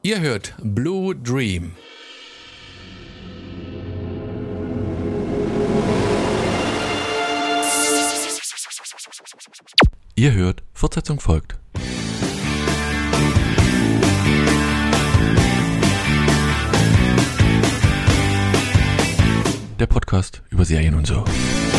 Ihr hört Blue Dream. Ihr hört, Fortsetzung folgt. Der Podcast über Serien und so.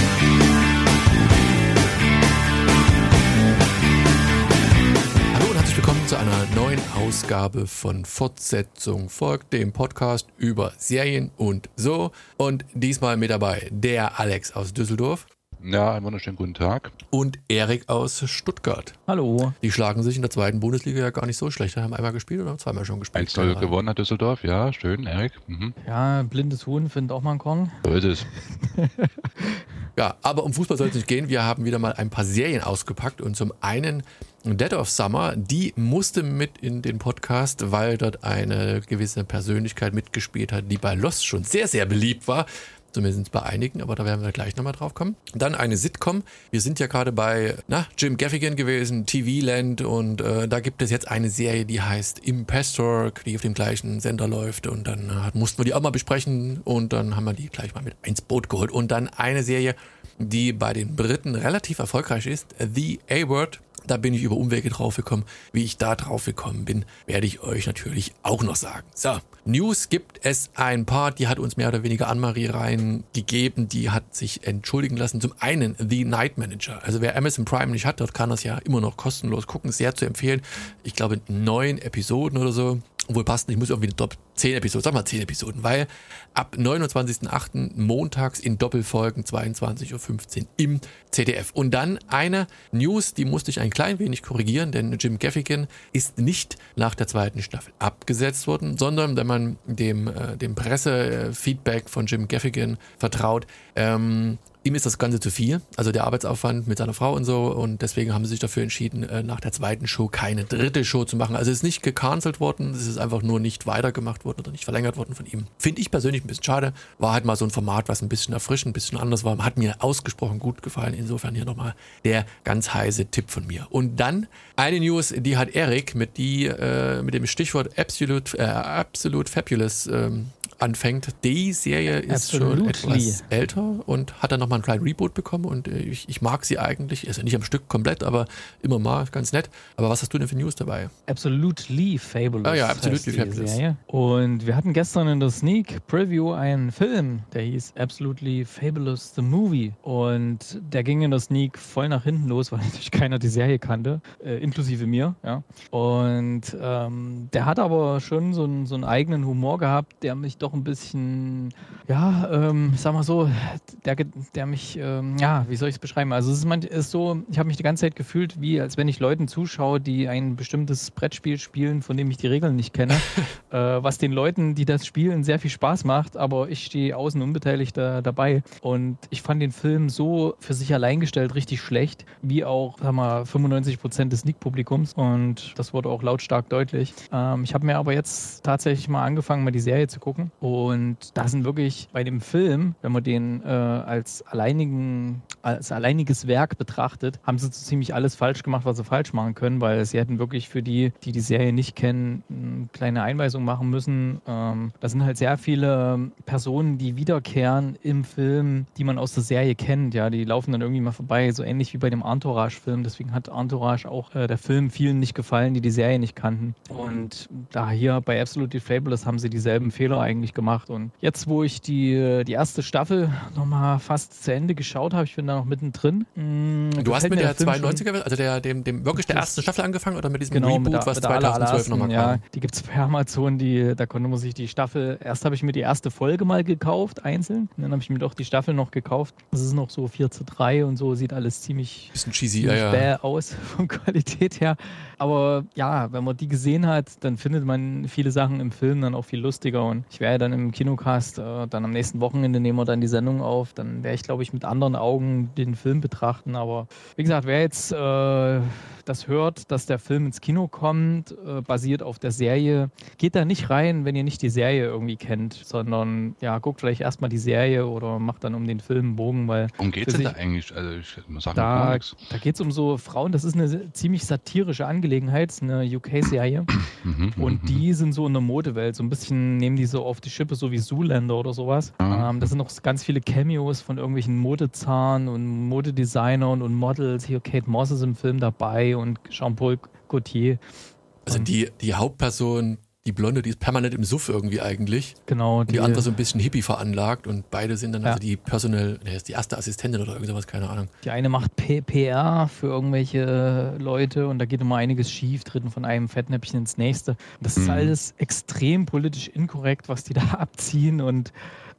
Hallo und herzlich willkommen zu einer neuen Ausgabe von Fortsetzung folgt, dem Podcast über Serien und so. Und diesmal mit dabei der Alex aus Düsseldorf. Ja, einen wunderschönen guten Tag. Und Erik aus Stuttgart. Hallo. Die schlagen sich in der zweiten Bundesliga ja gar nicht so schlecht. Haben einmal gespielt oder haben zweimal schon gespielt? 1-0 gewonnen hat Düsseldorf, ja, schön, Erik. Mhm. Ja, blindes Huhn findet auch mal einen Korn. So ist es. Ja, aber um Fußball soll es nicht gehen. Wir haben wieder mal ein paar Serien ausgepackt und zum einen Dead of Summer, die musste mit in den Podcast, weil dort eine gewisse Persönlichkeit mitgespielt hat, die bei Lost schon sehr, sehr beliebt war. Zumindest bei einigen, aber da werden wir gleich nochmal drauf kommen. Dann eine Sitcom. Wir sind ja gerade bei Jim Gaffigan gewesen, TV Land, und da gibt es jetzt eine Serie, die heißt Impastor, die auf dem gleichen Sender läuft, und dann mussten wir die auch mal besprechen und dann haben wir die gleich mal mit ins Boot geholt. Und dann eine Serie, die bei den Briten relativ erfolgreich ist, The A-Word. Da bin ich über Umwege drauf gekommen. Wie ich da drauf gekommen bin, werde ich euch natürlich auch noch sagen. So, News gibt es ein paar. Die hat uns mehr oder weniger Anne-Marie reingegeben. Die hat sich entschuldigen lassen. Zum einen The Night Manager. Also wer Amazon Prime nicht hat, dort kann das ja immer noch kostenlos gucken. Sehr zu empfehlen. Ich glaube 9 Episoden oder so. Obwohl passt nicht, ich muss irgendwie 10 Episoden, sag mal 10 Episoden, weil ab 29.08. montags in Doppelfolgen 22.15 Uhr im ZDF. Und dann eine News, die musste ich ein klein wenig korrigieren, denn Jim Gaffigan ist nicht nach der zweiten Staffel abgesetzt worden, sondern wenn man dem Pressefeedback von Jim Gaffigan vertraut, ihm ist das Ganze zu viel, also der Arbeitsaufwand mit seiner Frau und so, und deswegen haben sie sich dafür entschieden, nach der zweiten Show keine dritte Show zu machen. Also es ist nicht gecancelt worden, es ist einfach nur nicht weitergemacht worden oder nicht verlängert worden von ihm. Finde ich persönlich ein bisschen schade. War halt mal so ein Format, was ein bisschen erfrischend, ein bisschen anders war. Hat mir ausgesprochen gut gefallen. Insofern hier nochmal der ganz heiße Tipp von mir. Und dann eine News, die hat Erik mit dem Stichwort Absolute Fabulous anfängt. Die Serie ist schon etwas älter und hat dann nochmal einen kleinen Reboot bekommen, und ich mag sie eigentlich, also nicht am Stück komplett, aber immer mal, ganz nett. Aber was hast du denn für News dabei? Absolutely Fabulous. Ah ja, Absolutely Fabulous. Serie. Und wir hatten gestern in der Sneak Preview einen Film, der hieß Absolutely Fabulous The Movie, und der ging in der Sneak voll nach hinten los, weil natürlich keiner die Serie kannte, inklusive mir. Ja. Und der hat aber schon so einen eigenen Humor gehabt, der mich doch ein bisschen, sag mal so, der mich, wie soll ich es beschreiben? Also es ist so, ich habe mich die ganze Zeit gefühlt, wie als wenn ich Leuten zuschaue, die ein bestimmtes Brettspiel spielen, von dem ich die Regeln nicht kenne, was den Leuten, die das spielen, sehr viel Spaß macht, aber ich stehe außen unbeteiligt dabei, und ich fand den Film so für sich allein gestellt richtig schlecht, wie auch, 95% des Sneak-Publikums, und das wurde auch lautstark deutlich. Ich habe mir aber jetzt tatsächlich mal angefangen, mal die Serie zu gucken. Und da sind wirklich bei dem Film, wenn man den als alleiniges Werk betrachtet, haben sie so ziemlich alles falsch gemacht, was sie falsch machen können, weil sie hätten wirklich für die Serie nicht kennen, eine kleine Einweisung machen müssen. Da sind halt sehr viele Personen, die wiederkehren im Film, die man aus der Serie kennt. Ja, die laufen dann irgendwie mal vorbei, so ähnlich wie bei dem Entourage-Film. Deswegen hat Entourage auch der Film vielen nicht gefallen, die Serie nicht kannten. Und da hier bei Absolutely Fabulous haben sie dieselben Fehler eigentlich gemacht. Und jetzt, wo ich die erste Staffel nochmal fast zu Ende geschaut habe, ich bin da noch mittendrin. Du hast mit der 92er, also dem wirklich der ersten Staffel angefangen, oder mit diesem Reboot, was 2012 nochmal kam? Ja, die gibt es bei Amazon, da konnte man sich die Staffel, erst habe ich mir die erste Folge mal gekauft, einzeln, und dann habe ich mir doch die Staffel noch gekauft. Das ist noch so 4:3 und so, sieht alles ziemlich bisschen cheesy, bäh aus von Qualität her. Aber ja, wenn man die gesehen hat, dann findet man viele Sachen im Film dann auch viel lustiger, und ich werde dann im Kinocast dann am nächsten Wochenende nehmen wir dann die Sendung auf, dann werde ich, glaube ich, mit anderen Augen den Film betrachten. Aber wie gesagt, wer jetzt das hört, dass der Film ins Kino kommt, basiert auf der Serie, geht da nicht rein, wenn ihr nicht die Serie irgendwie kennt, sondern ja, guckt vielleicht erstmal die Serie oder macht dann um den Film einen Bogen, weil... Worum geht es denn da eigentlich? Also ich sag mir gar Da nichts. geht es um so Frauen, das ist eine ziemlich satirische Angelegenheit, ist eine UK-Serie. Und die sind so in der Modewelt, so ein bisschen nehmen die so auf die Schippe, so wie Zoolander oder sowas. Da sind noch ganz viele Cameos von irgendwelchen Modezahn und Modedesignern und Models. Hier Kate Moss ist im Film dabei und Jean-Paul Gaultier. Also die Hauptperson, die Blonde, die ist permanent im Suff irgendwie eigentlich. Genau. Und die andere so ein bisschen Hippie veranlagt und beide sind dann Ja. also die ist die erste Assistentin oder irgend sowas, keine Ahnung. Die eine macht PR für irgendwelche Leute und da geht immer einiges schief, treten von einem Fettnäpfchen ins nächste. Das ist alles extrem politisch inkorrekt, was die da abziehen und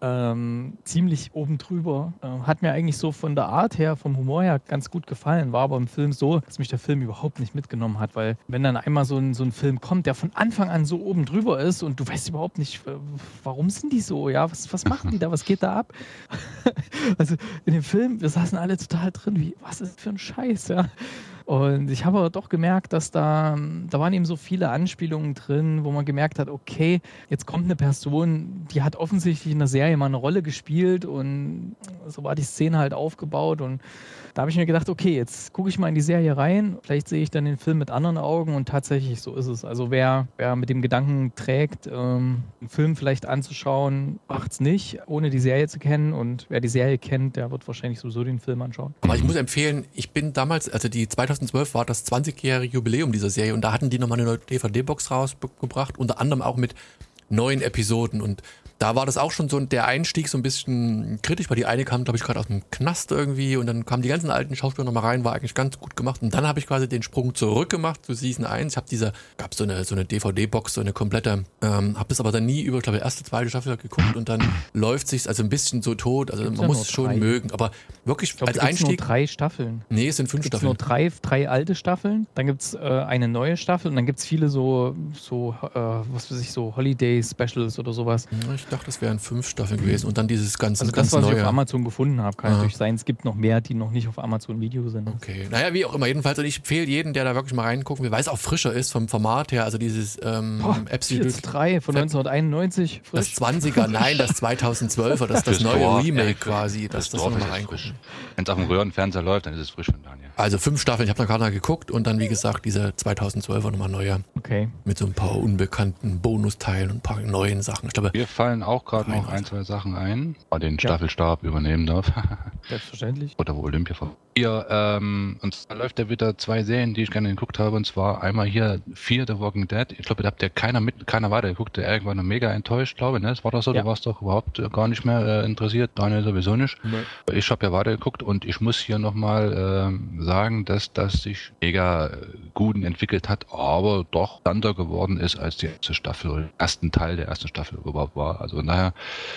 ziemlich oben drüber. Hat mir eigentlich so von der Art her, vom Humor her ganz gut gefallen, war aber im Film so, dass mich der Film überhaupt nicht mitgenommen hat, weil wenn dann einmal so ein Film kommt, der von Anfang an so oben drüber ist und du weißt überhaupt nicht, warum sind die so, ja, was machen die da, was geht da ab? Also in dem Film, wir saßen alle total drin, was ist das für ein Scheiß, ja. Und ich habe aber doch gemerkt, dass da waren eben so viele Anspielungen drin, wo man gemerkt hat, okay, jetzt kommt eine Person, die hat offensichtlich in der Serie mal eine Rolle gespielt und so war die Szene halt aufgebaut und da habe ich mir gedacht, okay, jetzt gucke ich mal in die Serie rein, vielleicht sehe ich dann den Film mit anderen Augen und tatsächlich so ist es. Also wer mit dem Gedanken trägt, einen Film vielleicht anzuschauen, macht's nicht, ohne die Serie zu kennen und wer die Serie kennt, der wird wahrscheinlich sowieso den Film anschauen. Aber ich muss empfehlen, ich bin damals, also die 2012 war das 20-jährige Jubiläum dieser Serie und da hatten die nochmal eine neue DVD-Box rausgebracht, unter anderem auch mit 9 Episoden und da war das auch schon so der Einstieg so ein bisschen kritisch, weil die eine kam, glaube ich, gerade aus dem Knast irgendwie und dann kamen die ganzen alten Schauspieler nochmal rein, war eigentlich ganz gut gemacht und dann habe ich quasi den Sprung zurück gemacht zu Season 1. Ich habe gab so eine DVD-Box, so eine komplette, habe das aber dann nie über, ich glaube, erste, zweite Staffel geguckt und dann läuft sich's also ein bisschen so tot, also Gibt's man ja muss es nur schon 3. mögen, aber wirklich Ich glaube, als da gibt's Einstieg, nur 3 Staffeln. nee, es sind 5 Es gibt Staffeln. nur drei alte Staffeln, dann gibt es eine neue Staffel und dann gibt es viele so was weiß ich, so Holiday-Specials oder sowas. Ich dachte, das wären 5 Staffeln gewesen und dann dieses ganze Also ganz das, was ich neue. auf Amazon gefunden habe, kann natürlich sein, es gibt noch mehr, die noch nicht auf Amazon Video sind. Okay, naja, wie auch immer, jedenfalls, und ich empfehle jeden, der da wirklich mal reingucken will, weil es auch frischer ist vom Format her, also dieses 4:3 von 1991, das frisch. 20er, nein, das 2012er, das Fürs neue Dorf, Remake quasi, das Dorf soll man ist mal es frisch. reingucken. Wenn es auf dem Röhrenfernseher läuft, dann ist es frisch von Daniel. Also 5 Staffeln, ich habe noch gerade mal geguckt und dann, wie gesagt, diese 2012er nochmal neuer Okay. mit so ein paar unbekannten Bonusteilen und ein paar neuen Sachen. Ich glaube, Mir fallen auch gerade noch ein, zwei Sachen ein, bei den Staffelstab übernehmen darf. Selbstverständlich. Oder wo Olympia vor. Hier, und zwar läuft ja wieder 2 Serien, die ich gerne geguckt habe, und zwar einmal hier Fear the Walking Dead. Ich glaube, da habt ihr keiner weitergeguckt, der irgendwann noch mega enttäuscht, glaube ich, ne? Das war doch so, Ja. du warst doch überhaupt gar nicht mehr interessiert, Daniel sowieso nicht. Nee. Ich habe ja weitergeguckt und ich muss hier nochmal sagen, dass das sich mega gut entwickelt hat, aber doch anders geworden ist, als die erste Staffel oder den ersten Teil der ersten Staffel überhaupt war. Also von daher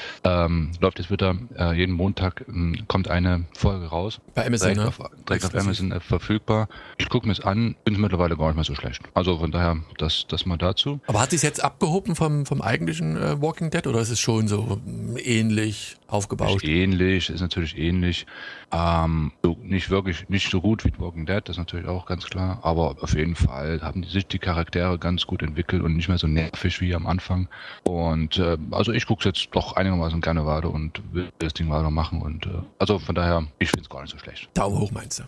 läuft jetzt wieder jeden Montag kommt eine Folge raus. bei Amazon, ne? Direkt auf Amazon verfügbar. Ich gucke mir es an, finde es mittlerweile gar nicht mehr so schlecht. Also von daher, das mal dazu. Aber hat sich jetzt abgehoben vom eigentlichen Walking Dead oder ist es schon so ähnlich aufgebaut? Ist natürlich ähnlich. So nicht so gut wie Walking Dead, das ist natürlich auch ganz klar. Aber auf jeden Fall haben sich die Charaktere ganz gut entwickelt und nicht mehr so nervig wie am Anfang. Und also ich gucke es jetzt doch einigermaßen gerne weiter und will das Ding weitermachen. Und also von daher, ich finde es gar nicht so schlecht. Daumen hoch, meinst du?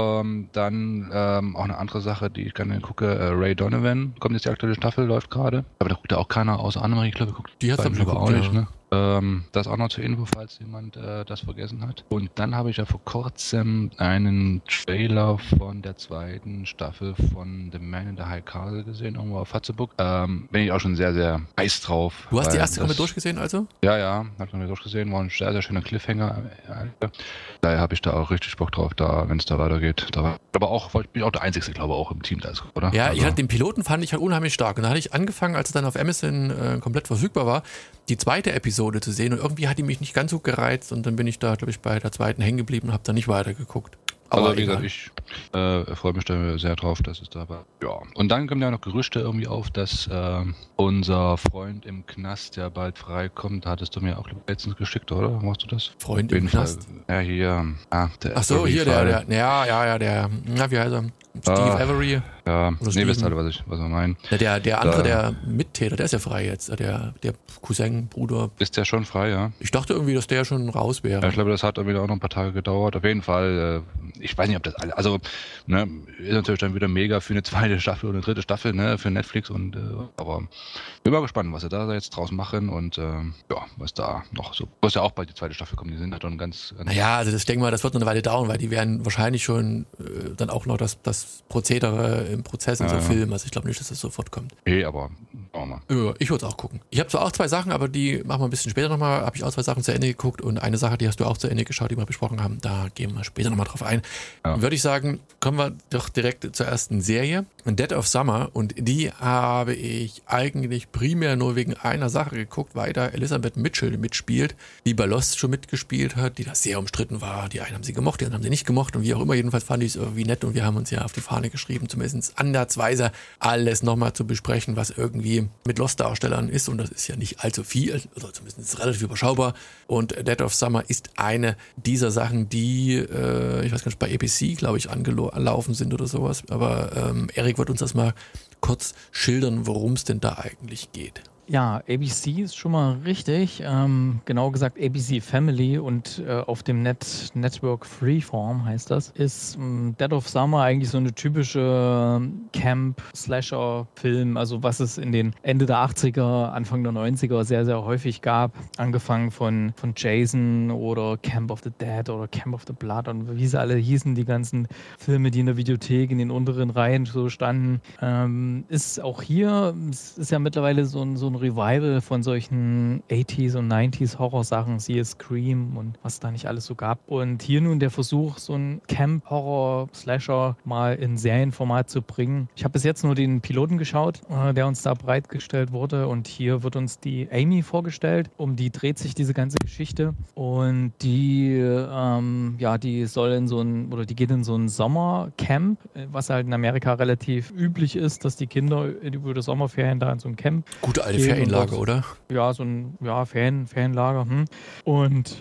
Dann auch eine andere Sache, die ich gerne gucke, Ray Donovan, kommt jetzt die aktuelle Staffel, läuft gerade. Aber da guckt ja auch keiner außer Annemarie, glaube ich, guckt. Die hat's Beiden aber aber auch geguckt, nicht, ja. ne? Das auch noch zur Info, falls jemand das vergessen hat. Und dann habe ich ja vor kurzem einen Trailer von der 2. Staffel von The Man in the High Castle gesehen, irgendwo auf Hatzebook. Bin ich auch schon sehr, sehr heiß drauf. Du hast die weil erste komplett durchgesehen also? Ja, hat man mir durchgesehen, war ein sehr, sehr schöner Cliffhanger. Daher habe ich da auch richtig Bock drauf, wenn es da weitergeht. Aber auch, bin ich auch der Einzige, glaube ich, auch im Team da ist, oder? Ja, also, ich hatte den Piloten, fand ich halt unheimlich stark. Und dann hatte ich angefangen, als es dann auf Amazon komplett verfügbar war, die 2. Episode zu sehen. Und irgendwie hat die mich nicht ganz so gereizt. Und dann bin ich da, glaube ich, bei der 2. hängen geblieben und habe dann nicht weitergeguckt. Aber also wie egal. gesagt, ich freue mich da sehr drauf, dass es da war. Ja. Und dann kommen ja noch Gerüchte irgendwie auf, dass unser Freund im Knast, der bald freikommt, hattest du mir auch letztens geschickt, oder? Machst du das? Freund Auf im jeden Fall. Knast? Ja, hier. Der Ach so, hier Fall. der. Ja, wie heißt er? Steve Avery. Ja, wisst alle, was wir meinen. Ja, der andere, der Mittäter, der ist ja frei jetzt. Der Cousin, Bruder. Ist der schon frei, ja? Ich dachte irgendwie, dass der schon raus wäre. Ja, ich glaube, das hat irgendwie auch noch ein paar Tage gedauert. Auf jeden Fall, ich weiß nicht, ob das alle, also, ne, ist natürlich dann wieder mega für eine zweite Staffel oder eine dritte Staffel, ne, für Netflix aber bin mal gespannt, was sie da jetzt draus machen und, was da noch so, muss ja auch bald die zweite Staffel kommen, die sind halt dann ganz. Naja, also ich denke mal, das wird noch eine Weile dauern, weil die werden wahrscheinlich schon dann auch noch das Prozedere im Prozess und so filmen, also ich glaube nicht, dass das sofort kommt. Nee, aber mal. Ja, ich würde es auch gucken. Ich habe zwar auch 2 Sachen, aber die machen wir ein bisschen später nochmal, habe ich auch 2 Sachen zu Ende geguckt und eine Sache, die hast du auch zu Ende geschaut, die wir besprochen haben, da gehen wir später nochmal drauf ein. Ja. Würde ich sagen, kommen wir doch direkt zur ersten Serie, Dead of Summer, und die habe ich eigentlich primär nur wegen einer Sache geguckt, weil da Elizabeth Mitchell mitspielt, die bei Lost schon mitgespielt hat, die da sehr umstritten war. Die einen haben sie gemocht, die anderen haben sie nicht gemocht und wie auch immer, jedenfalls fand ich es irgendwie nett und wir haben uns ja auf die Fahne geschrieben, zumindest ansatzweise alles nochmal zu besprechen, was irgendwie mit Lost-Darstellern ist, und das ist ja nicht allzu viel, oder zumindest relativ überschaubar, und Dead of Summer ist eine dieser Sachen, die, ich weiß gar nicht, bei ABC, glaube ich, angelaufen sind oder sowas, aber Erik wird uns das mal kurz schildern, worum es denn da eigentlich geht. Ja, ABC ist schon mal richtig. Genau gesagt ABC Family, und auf dem Network Freeform heißt das, ist Dead of Summer eigentlich so eine typische Camp-Slasher-Film, also was es in den Ende der 80er, Anfang der 90er sehr, sehr häufig gab. Angefangen von Jason oder Camp of the Dead oder Camp of the Blood und wie sie alle hießen, die ganzen Filme, die in der Videothek in den unteren Reihen so standen. Ist auch hier, es ist ja mittlerweile so ein Revival von solchen 80s und 90s Horrorsachen, siehe Scream und was da nicht alles so gab. Und hier nun der Versuch, so ein Camp-Horror-Slasher mal in Serienformat zu bringen. Ich habe bis jetzt nur den Piloten geschaut, der uns da bereitgestellt wurde, und hier wird uns die Amy vorgestellt. Um die dreht sich diese ganze Geschichte, und die soll die geht in so ein Sommercamp, was halt in Amerika relativ üblich ist, dass die Kinder über die Sommerferien da in so ein Camp gute alte Ferienlager, oder? Ja, so ein Ferienlager. Und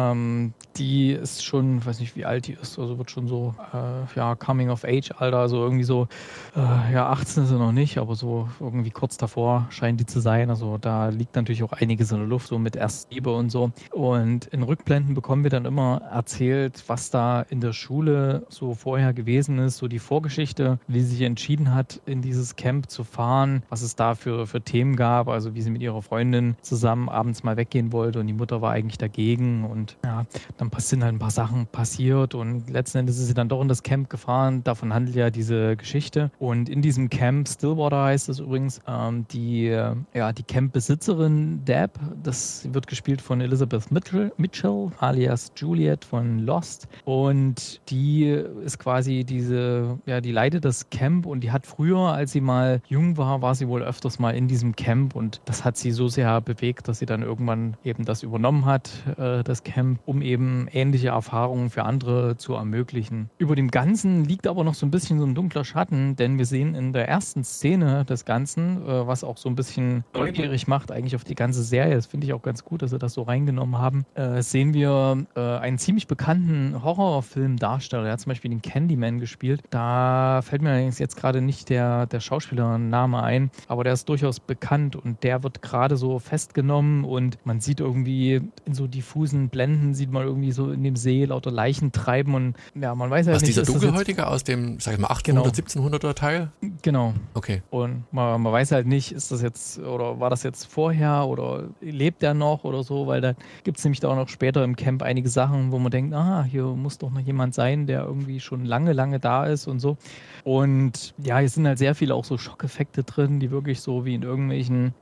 die ist schon, weiß nicht, wie alt die ist, also wird schon so, Coming of Age, Alter, also irgendwie so, 18 ist sie noch nicht, aber so irgendwie kurz davor scheint die zu sein. Also da liegt natürlich auch einiges in der Luft, so mit Erstliebe und so. Und in Rückblenden bekommen wir dann immer erzählt, was da in der Schule so vorher gewesen ist, so die Vorgeschichte, wie sie sich entschieden hat, in dieses Camp zu fahren, was es da für Themen gab, also wie sie mit ihrer Freundin zusammen abends mal weggehen wollte und die Mutter war eigentlich dagegen, und ja, dann sind halt ein paar Sachen passiert und letzten Endes ist sie dann doch in das Camp gefahren. Davon handelt ja diese Geschichte. Und in diesem Camp, Stillwater heißt es übrigens, die Campbesitzerin Deb, das wird gespielt von Elizabeth Mitchell alias Juliet von Lost, und die ist quasi die leitet das Camp, und die hat früher, als sie mal jung war sie wohl öfters mal in diesem Camp, und das hat sie so sehr bewegt, dass sie dann irgendwann eben das übernommen hat, das Camp, um eben ähnliche Erfahrungen für andere zu ermöglichen. Über dem Ganzen liegt aber noch so ein bisschen so ein dunkler Schatten, denn wir sehen in der ersten Szene des Ganzen, was auch so ein bisschen neugierig macht eigentlich auf die ganze Serie, das finde ich auch ganz gut, dass sie das so reingenommen haben, sehen wir einen ziemlich bekannten Horrorfilmdarsteller, der hat zum Beispiel den Candyman gespielt. Da fällt mir allerdings jetzt gerade nicht der Schauspielername ein, aber der ist durchaus bekannt, und der wird gerade so festgenommen, und man sieht irgendwie in so diffusen Blenden, sieht man irgendwie so in dem See lauter Leichen treiben, und ja, man weiß ja nicht. Dieser Dunkelhäutige aus dem, sag ich mal, 1800er, 1700er Teil? Genau. Okay. Und man weiß halt nicht, ist das jetzt, oder war das jetzt vorher, oder lebt er noch oder so, weil da gibt es nämlich da auch noch später im Camp einige Sachen, wo man denkt, hier muss doch noch jemand sein, der irgendwie schon lange, lange da ist und so. Und ja, hier sind halt sehr viele auch so Schockeffekte drin, die wirklich so wie in irgendwelchen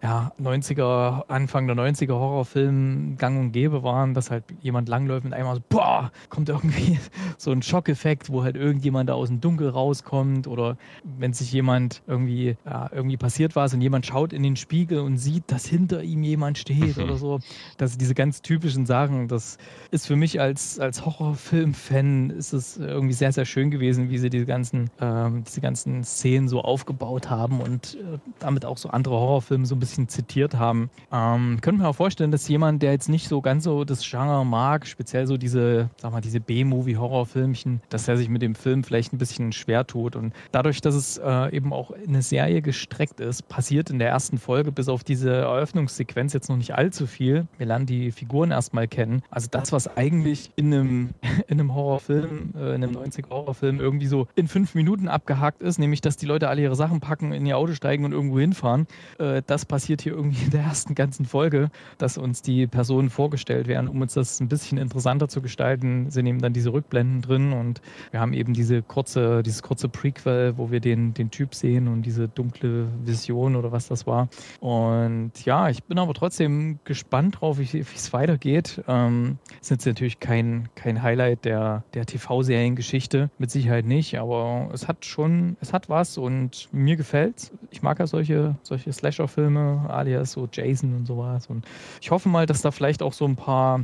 Anfang der 90er Horrorfilmen gang und gäbe waren, dass halt jemand langläuft und einmal so, kommt irgendwie so ein Schockeffekt, wo halt irgendjemand da aus dem Dunkel rauskommt, oder wenn sich jemand irgendwie passiert was und jemand schaut in den Spiegel und sieht, dass hinter ihm jemand steht oder so. Das sind diese ganz typischen Sachen. Das ist für mich als Horrorfilm-Fan ist es irgendwie sehr, sehr schön gewesen, wie sie diese ganzen Szenen so aufgebaut haben und damit auch so andere Horrorfilme so ein bisschen zitiert haben. Können wir auch vorstellen, dass jemand, der jetzt nicht so ganz so das Genre Filmemacher mag, speziell so diese B-Movie-Horrorfilmchen, dass er sich mit dem Film vielleicht ein bisschen schwer tut. Und dadurch, dass es eben auch eine Serie gestreckt ist, passiert in der ersten Folge bis auf diese Eröffnungssequenz jetzt noch nicht allzu viel. Wir lernen die Figuren erstmal kennen. Also das, was eigentlich in einem Horrorfilm, in einem 90er-Horrorfilm irgendwie so in 5 Minuten abgehakt ist, nämlich, dass die Leute alle ihre Sachen packen, in ihr Auto steigen und irgendwo hinfahren. Das passiert hier irgendwie in der ersten ganzen Folge, dass uns die Personen vorgestellt werden, um uns das ein bisschen interessanter zu gestalten, sind eben dann diese Rückblenden drin und wir haben eben dieses kurze Prequel, wo wir den Typ sehen und diese dunkle Vision oder was das war. Und ja, ich bin aber trotzdem gespannt drauf, wie es weitergeht. Ist jetzt natürlich kein Highlight der TV-Seriengeschichte, mit Sicherheit nicht, aber es hat was und mir gefällt's. Ich mag ja solche Slasher-Filme, alias so Jason und sowas und ich hoffe mal, dass da vielleicht auch so ein paar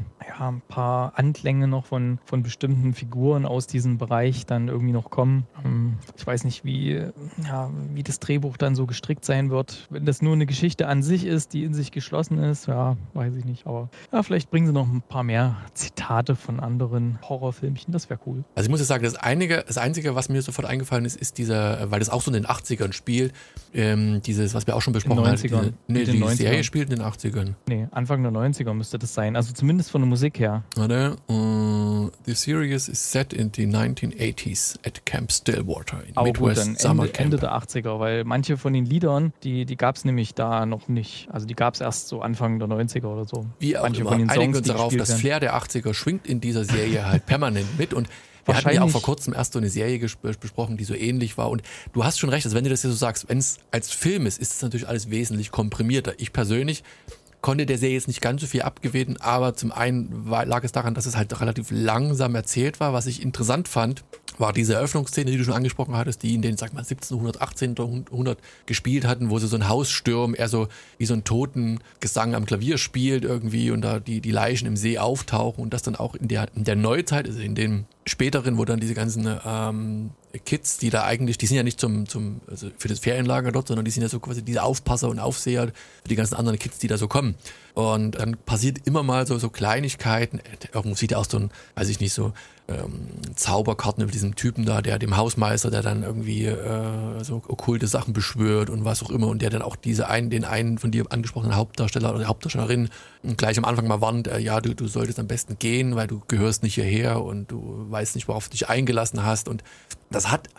Anklänge noch von bestimmten Figuren aus diesem Bereich dann irgendwie noch kommen. Ich weiß nicht, wie das Drehbuch dann so gestrickt sein wird. Wenn das nur eine Geschichte an sich ist, die in sich geschlossen ist, ja, weiß ich nicht. Aber ja, vielleicht bringen sie noch ein paar mehr Zitate von anderen Horrorfilmchen. Das wäre cool. Also ich muss jetzt sagen, das Einzige, was mir sofort eingefallen ist dieser, weil das auch so in den 80ern spielt, dieses, was wir auch schon besprochen haben. Die Serie spielt in den 80ern. Nee, Anfang der 90er müsste das sein. Also zumindest von der Musik her. Warte. The series is set in the 1980s at Camp Stillwater in Midwest Summer Camp. Ende der 80er, weil manche von den Liedern, die gab es nämlich da noch nicht. Also die gab es erst so Anfang der 90er oder so. Wie auch manche immer, von den einigen Songs, uns darauf, das Flair der 80er schwingt in dieser Serie halt permanent mit und wir hatten ja auch vor kurzem erst so eine Serie besprochen, die so ähnlich war und du hast schon recht, also wenn du das hier so sagst, wenn es als Film ist es natürlich alles wesentlich komprimierter. Ich persönlich konnte der Serie jetzt nicht ganz so viel abgewinnen, aber zum einen lag es daran, dass es halt relativ langsam erzählt war. Was ich interessant fand, war diese Eröffnungsszene, die du schon angesprochen hattest, die in den, sag mal, 1700, 1800 gespielt hatten, wo sie so ein Haus stürmen, eher so wie so ein Totengesang am Klavier spielt irgendwie und da die Leichen im See auftauchen und das dann auch in der Neuzeit, also in den späteren, wo dann diese ganzen Kids, die da eigentlich, die sind ja nicht also für das Ferienlager dort, sondern die sind ja so quasi diese Aufpasser und Aufseher für die ganzen anderen Kids, die da so kommen. Und dann passiert immer mal so Kleinigkeiten. Irgendwo sieht er auch so ein, weiß ich nicht, so Zauberkarten über diesen Typen da, dem Hausmeister, der dann irgendwie so okkulte Sachen beschwört und was auch immer und der dann auch den einen von dir angesprochenen Hauptdarsteller oder Hauptdarstellerin gleich am Anfang mal warnt, du solltest am besten gehen, weil du gehörst nicht hierher und du weißt nicht, worauf du dich eingelassen hast und das hat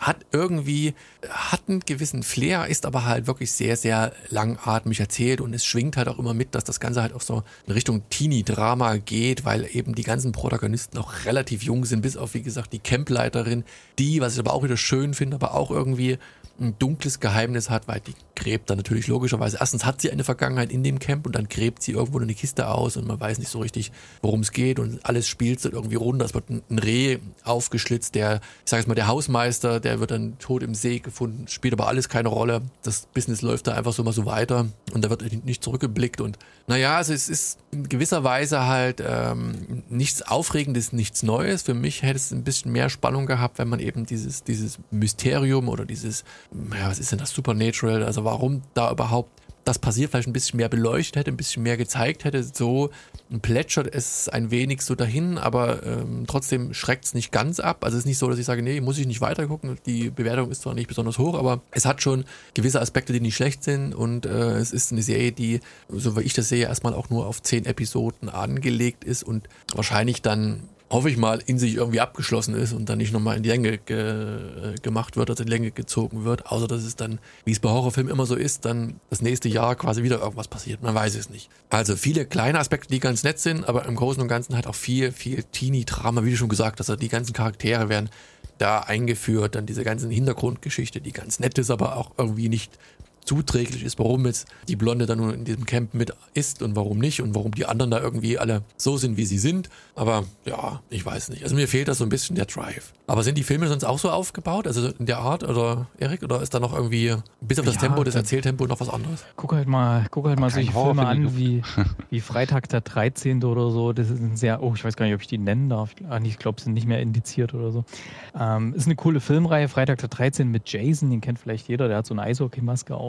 einen gewissen Flair, ist aber halt wirklich sehr, sehr langatmig erzählt und es schwingt halt auch immer mit, dass das Ganze halt auch so in Richtung Teenie-Drama geht, weil eben die ganzen Protagonisten auch relativ jung sind, bis auf, wie gesagt, die Campleiterin, was ich aber auch wieder schön finde, aber auch irgendwie ein dunkles Geheimnis hat, weil die gräbt dann natürlich logischerweise. Erstens hat sie eine Vergangenheit in dem Camp und dann gräbt sie irgendwo eine Kiste aus und man weiß nicht so richtig, worum es geht und alles spielt so irgendwie runter. Es wird ein Reh aufgeschlitzt, der Hausmeister, der wird dann tot im See gefunden, spielt aber alles keine Rolle. Das Business läuft da einfach so mal so weiter und da wird nicht zurückgeblickt und also es ist in gewisser Weise halt nichts Aufregendes, nichts Neues. Für mich hätte es ein bisschen mehr Spannung gehabt, wenn man eben dieses Mysterium oder was ist denn das Supernatural, also warum da überhaupt das passiert, vielleicht ein bisschen mehr beleuchtet hätte, ein bisschen mehr gezeigt hätte, so plätschert es ein wenig so dahin, aber trotzdem schreckt es nicht ganz ab. Also es ist nicht so, dass ich sage, nee, muss ich nicht weiter gucken, die Bewertung ist zwar nicht besonders hoch, aber es hat schon gewisse Aspekte, die nicht schlecht sind und es ist eine Serie, die, so wie ich das sehe, erstmal auch nur auf 10 Episoden angelegt ist und wahrscheinlich dann hoffe ich mal, in sich irgendwie abgeschlossen ist und dann nicht nochmal in die Länge gemacht wird, also in die Länge gezogen wird, außer dass es dann, wie es bei Horrorfilmen immer so ist, dann das nächste Jahr quasi wieder irgendwas passiert, man weiß es nicht. Also viele kleine Aspekte, die ganz nett sind, aber im Großen und Ganzen halt auch viel Teenie-Drama, wie du schon gesagt hast, also die ganzen Charaktere werden da eingeführt, dann diese ganzen Hintergrundgeschichte, die ganz nett ist, aber auch irgendwie nicht zuträglich ist, warum jetzt die Blonde da nur in diesem Camp mit ist und warum nicht und warum die anderen da irgendwie alle so sind, wie sie sind. Aber ja, ich weiß nicht. Also mir fehlt da so ein bisschen der Drive. Aber sind die Filme sonst auch so aufgebaut? Also in der Art, oder Erik? Oder ist da noch irgendwie, bis auf das Tempo, das Erzähltempo, noch was anderes? Guck halt mal solche Filme an wie Freitag der 13. oder so. Das ist ein sehr, ich weiß gar nicht, ob ich die nennen darf. Ich glaube, sind nicht mehr indiziert oder so. Ist eine coole Filmreihe. Freitag der 13. mit Jason, den kennt vielleicht jeder. Der hat so eine Eishockey-Maske auf.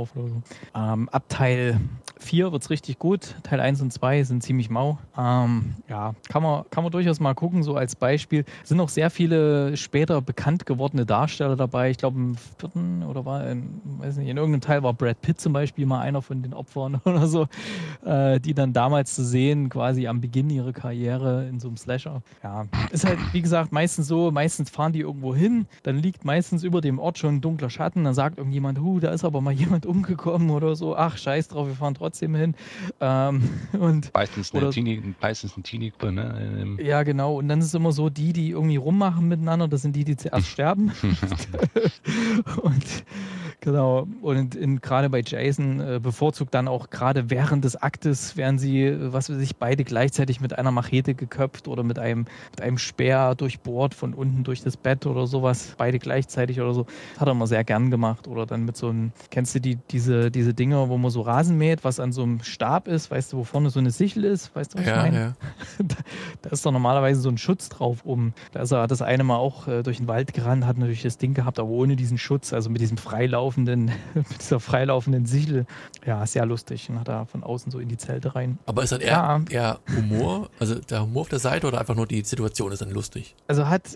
drauf oder so. Ab Teil 4 wird es richtig gut. Teil 1 und 2 sind ziemlich mau. Ja, kann man durchaus mal gucken, so als Beispiel. Es sind auch sehr viele später bekannt gewordene Darsteller dabei. Ich glaube, im 4. oder weiß nicht, in irgendeinem Teil war Brad Pitt zum Beispiel mal einer von den Opfern oder so, die dann damals zu sehen, quasi am Beginn ihrer Karriere in so einem Slasher. Ja, ist halt, wie gesagt, meistens so, meistens fahren die irgendwo hin, dann liegt meistens über dem Ort schon ein dunkler Schatten, dann sagt irgendjemand, da ist aber mal jemand umgekommen oder so, ach, scheiß drauf, wir fahren trotzdem hin. Und meistens ein Teenie, ne? Ja, genau, und dann ist es immer so, die irgendwie rummachen miteinander, das sind die zuerst sterben. Und genau, und gerade bei Jason bevorzugt dann auch gerade während des Aktes werden sie, was weiß ich, beide gleichzeitig mit einer Machete geköpft oder mit einem Speer durchbohrt von unten durch das Bett oder sowas, beide gleichzeitig oder so. Das hat er immer sehr gern gemacht. Oder dann mit so einem, kennst du diese Dinger, wo man so Rasen mäht, was an so einem Stab ist, weißt du, wo vorne so eine Sichel ist, weißt du, was ich meine? Ja. Da ist doch normalerweise so ein Schutz drauf oben. Da ist er das eine Mal auch durch den Wald gerannt, hat natürlich das Ding gehabt, aber ohne diesen Schutz, also mit dieser freilaufenden Sichel. Ja, sehr lustig. Und hat da von außen so in die Zelte rein. Aber ist das eher Humor? Also der Humor auf der Seite oder einfach nur die Situation ist dann lustig? Das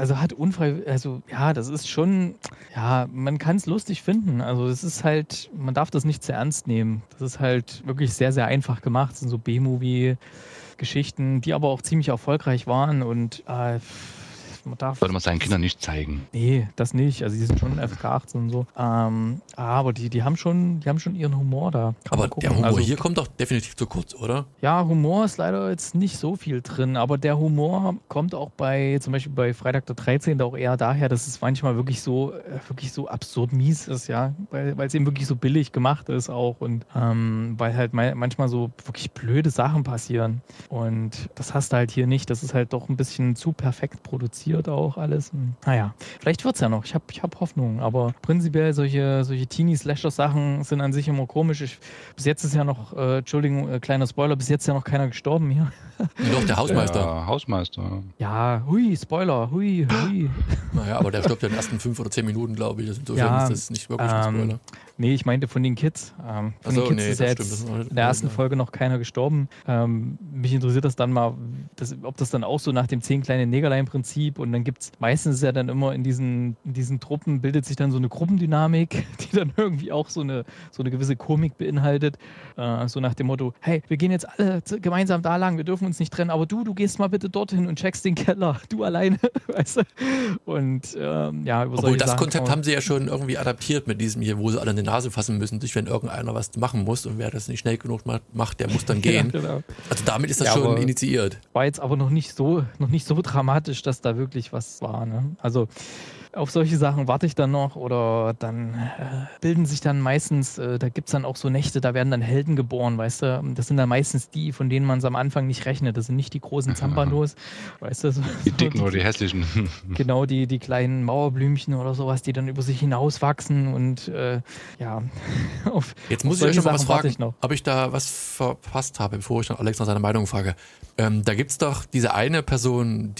ist schon, ja, man kann es lustig finden. Also es ist halt, man darf das nicht zu ernst nehmen. Das ist halt wirklich sehr, sehr einfach gemacht. Das sind so B-Movie-Geschichten, die aber auch ziemlich erfolgreich waren und sollte man seinen Kindern nicht zeigen. Nee, das nicht. Also die sind schon FK 18 und so. Aber die haben schon ihren Humor da. Aber der Humor hier kommt doch definitiv zu kurz, oder? Ja, Humor ist leider jetzt nicht so viel drin, aber der Humor kommt auch zum Beispiel bei Freitag der 13. auch eher daher, dass es manchmal wirklich so absurd mies ist, ja, weil es eben wirklich so billig gemacht ist auch und weil halt manchmal so wirklich blöde Sachen passieren und das hast du halt hier nicht. Das ist halt doch ein bisschen zu perfekt produziert auch alles. Naja, vielleicht wird es ja noch. Ich hab Hoffnung, aber prinzipiell solche Teenie-Slasher-Sachen sind an sich immer komisch. Bis jetzt ist ja noch, kleiner Spoiler, bis jetzt ist ja noch keiner gestorben hier. Doch, der Hausmeister. Ja, Hausmeister. Ja, Spoiler, hui. Naja, aber der stirbt ja in den ersten 5 oder 10 Minuten, glaube ich. Insofern ist das nicht wirklich ein Spoiler. Nee, ich meinte von den Kids. Von den Kids ist ja jetzt in der ersten Folge noch keiner gestorben. Mich interessiert das dann mal, ob das dann auch so nach dem 10 kleine Negerlein-Prinzip und dann gibt es meistens ja dann immer in diesen Truppen bildet sich dann so eine Gruppendynamik, die dann irgendwie auch so eine gewisse Komik beinhaltet. So nach dem Motto, hey, wir gehen jetzt alle gemeinsam da lang, wir dürfen uns nicht trennen, aber du gehst mal bitte dorthin und checkst den Keller, du alleine, weißt du? Und obwohl das Konzept haben sie ja schon irgendwie adaptiert mit diesem hier, wo sie alle in die Nase fassen müssen, wenn irgendeiner was machen muss und wer das nicht schnell genug macht, der muss dann gehen. Ja, genau. Also damit ist das schon initiiert. War jetzt aber noch nicht so dramatisch, dass da wirklich was war. Ne? Also auf solche Sachen warte ich dann noch oder dann bilden sich dann meistens, da gibt es dann auch so Nächte, da werden dann Helden geboren, weißt du, das sind dann meistens die, von denen man es am Anfang nicht rechnet, das sind nicht die großen Zampanos, weißt du. Die dicken oder die hässlichen. Genau, die kleinen Mauerblümchen oder sowas, die dann über sich hinauswachsen und Jetzt muss ich euch schon mal was fragen, ob ich da was verpasst habe, bevor ich dann Alex nach seiner Meinung frage. Da gibt es doch diese eine Person,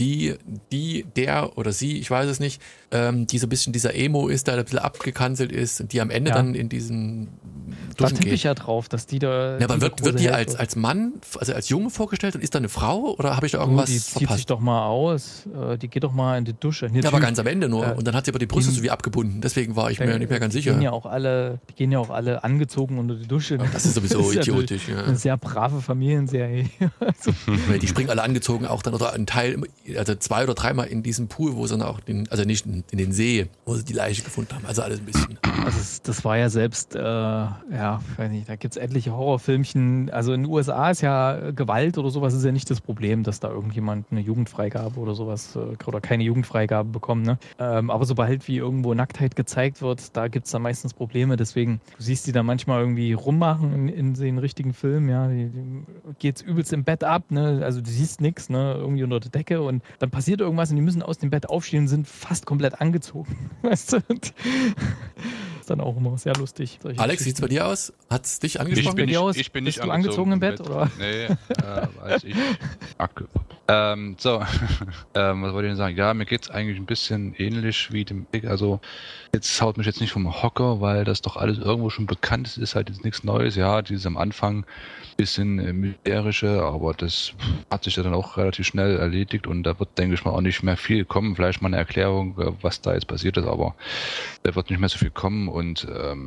der oder sie, ich weiß es nicht, die so ein bisschen dieser Emo ist, der ein bisschen abgekanzelt ist und die am Ende dann in diesen Duschen geht. Da tippe ich ja drauf, dass die da... Ja, aber wird die als Mann, also als Junge vorgestellt und ist da eine Frau oder habe ich da irgendwas verpasst? Die zieht sich doch mal aus, die geht doch mal in die Dusche. Ja, aber ganz am Ende nur und dann hat sie aber die Brüste so wie abgebunden, deswegen war ich mir nicht mehr ganz sicher. Die gehen ja auch alle angezogen unter die Dusche. Ja, das ist sowieso idiotisch. Ja. Eine sehr brave Familienserie. Die springen alle angezogen auch dann oder ein Teil, also 2 oder 3 Mal in diesem Pool, wo sie dann auch nicht in den See, wo sie die Leiche gefunden haben. Also alles ein bisschen. Also das war ja selbst, weiß nicht, da gibt es etliche Horrorfilmchen. Also in den USA ist ja Gewalt oder sowas ist ja nicht das Problem, dass da irgendjemand eine Jugendfreigabe oder sowas oder keine Jugendfreigabe bekommt. Ne? Aber sobald wie irgendwo Nacktheit gezeigt wird, da gibt es dann meistens Probleme. Deswegen, du siehst die da manchmal irgendwie rummachen in den richtigen Filmen. Ja, die geht's übelst im Bett ab. Ne? Also du siehst nichts, ne? Irgendwie unter der Decke und dann passiert irgendwas und die müssen aus dem Bett aufstehen und sind fast komplett angezogen. Weißt du? Ist dann auch immer sehr lustig. Alex, sieht es bei dir aus? Hat es dich angesprochen? Ich bin nicht angezogen im Bett? Oder? Nee, als ich abgepoppt. Was wollte ich denn sagen? Ja, mir geht's eigentlich ein bisschen ähnlich wie dem Big. Also jetzt haut mich jetzt nicht vom Hocker, weil das doch alles irgendwo schon bekannt ist. Ist halt jetzt nichts Neues. Ja, dieses am Anfang bisschen militärische, aber das hat sich ja dann auch relativ schnell erledigt und da wird, denke ich mal, auch nicht mehr viel kommen. Vielleicht mal eine Erklärung, was da jetzt passiert ist, aber da wird nicht mehr so viel kommen und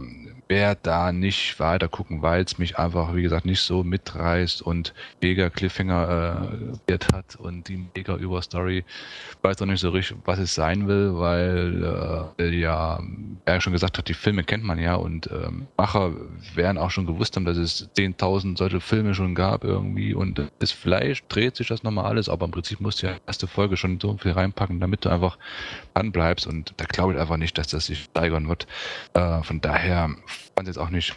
wer da nicht weiter gucken, weil es mich einfach, wie gesagt, nicht so mitreißt und mega Cliffhanger hat und die mega Überstory, weiß auch nicht so richtig, was es sein will, weil ja schon gesagt hat, die Filme kennt man ja und Macher werden auch schon gewusst haben, dass es 10.000 solche Filme schon gab irgendwie und vielleicht dreht sich das nochmal alles, aber im Prinzip musst du ja erste Folge schon so viel reinpacken, damit du einfach dran bleibst und da glaube ich einfach nicht, dass das sich steigern wird. Von daher fand ich jetzt auch nicht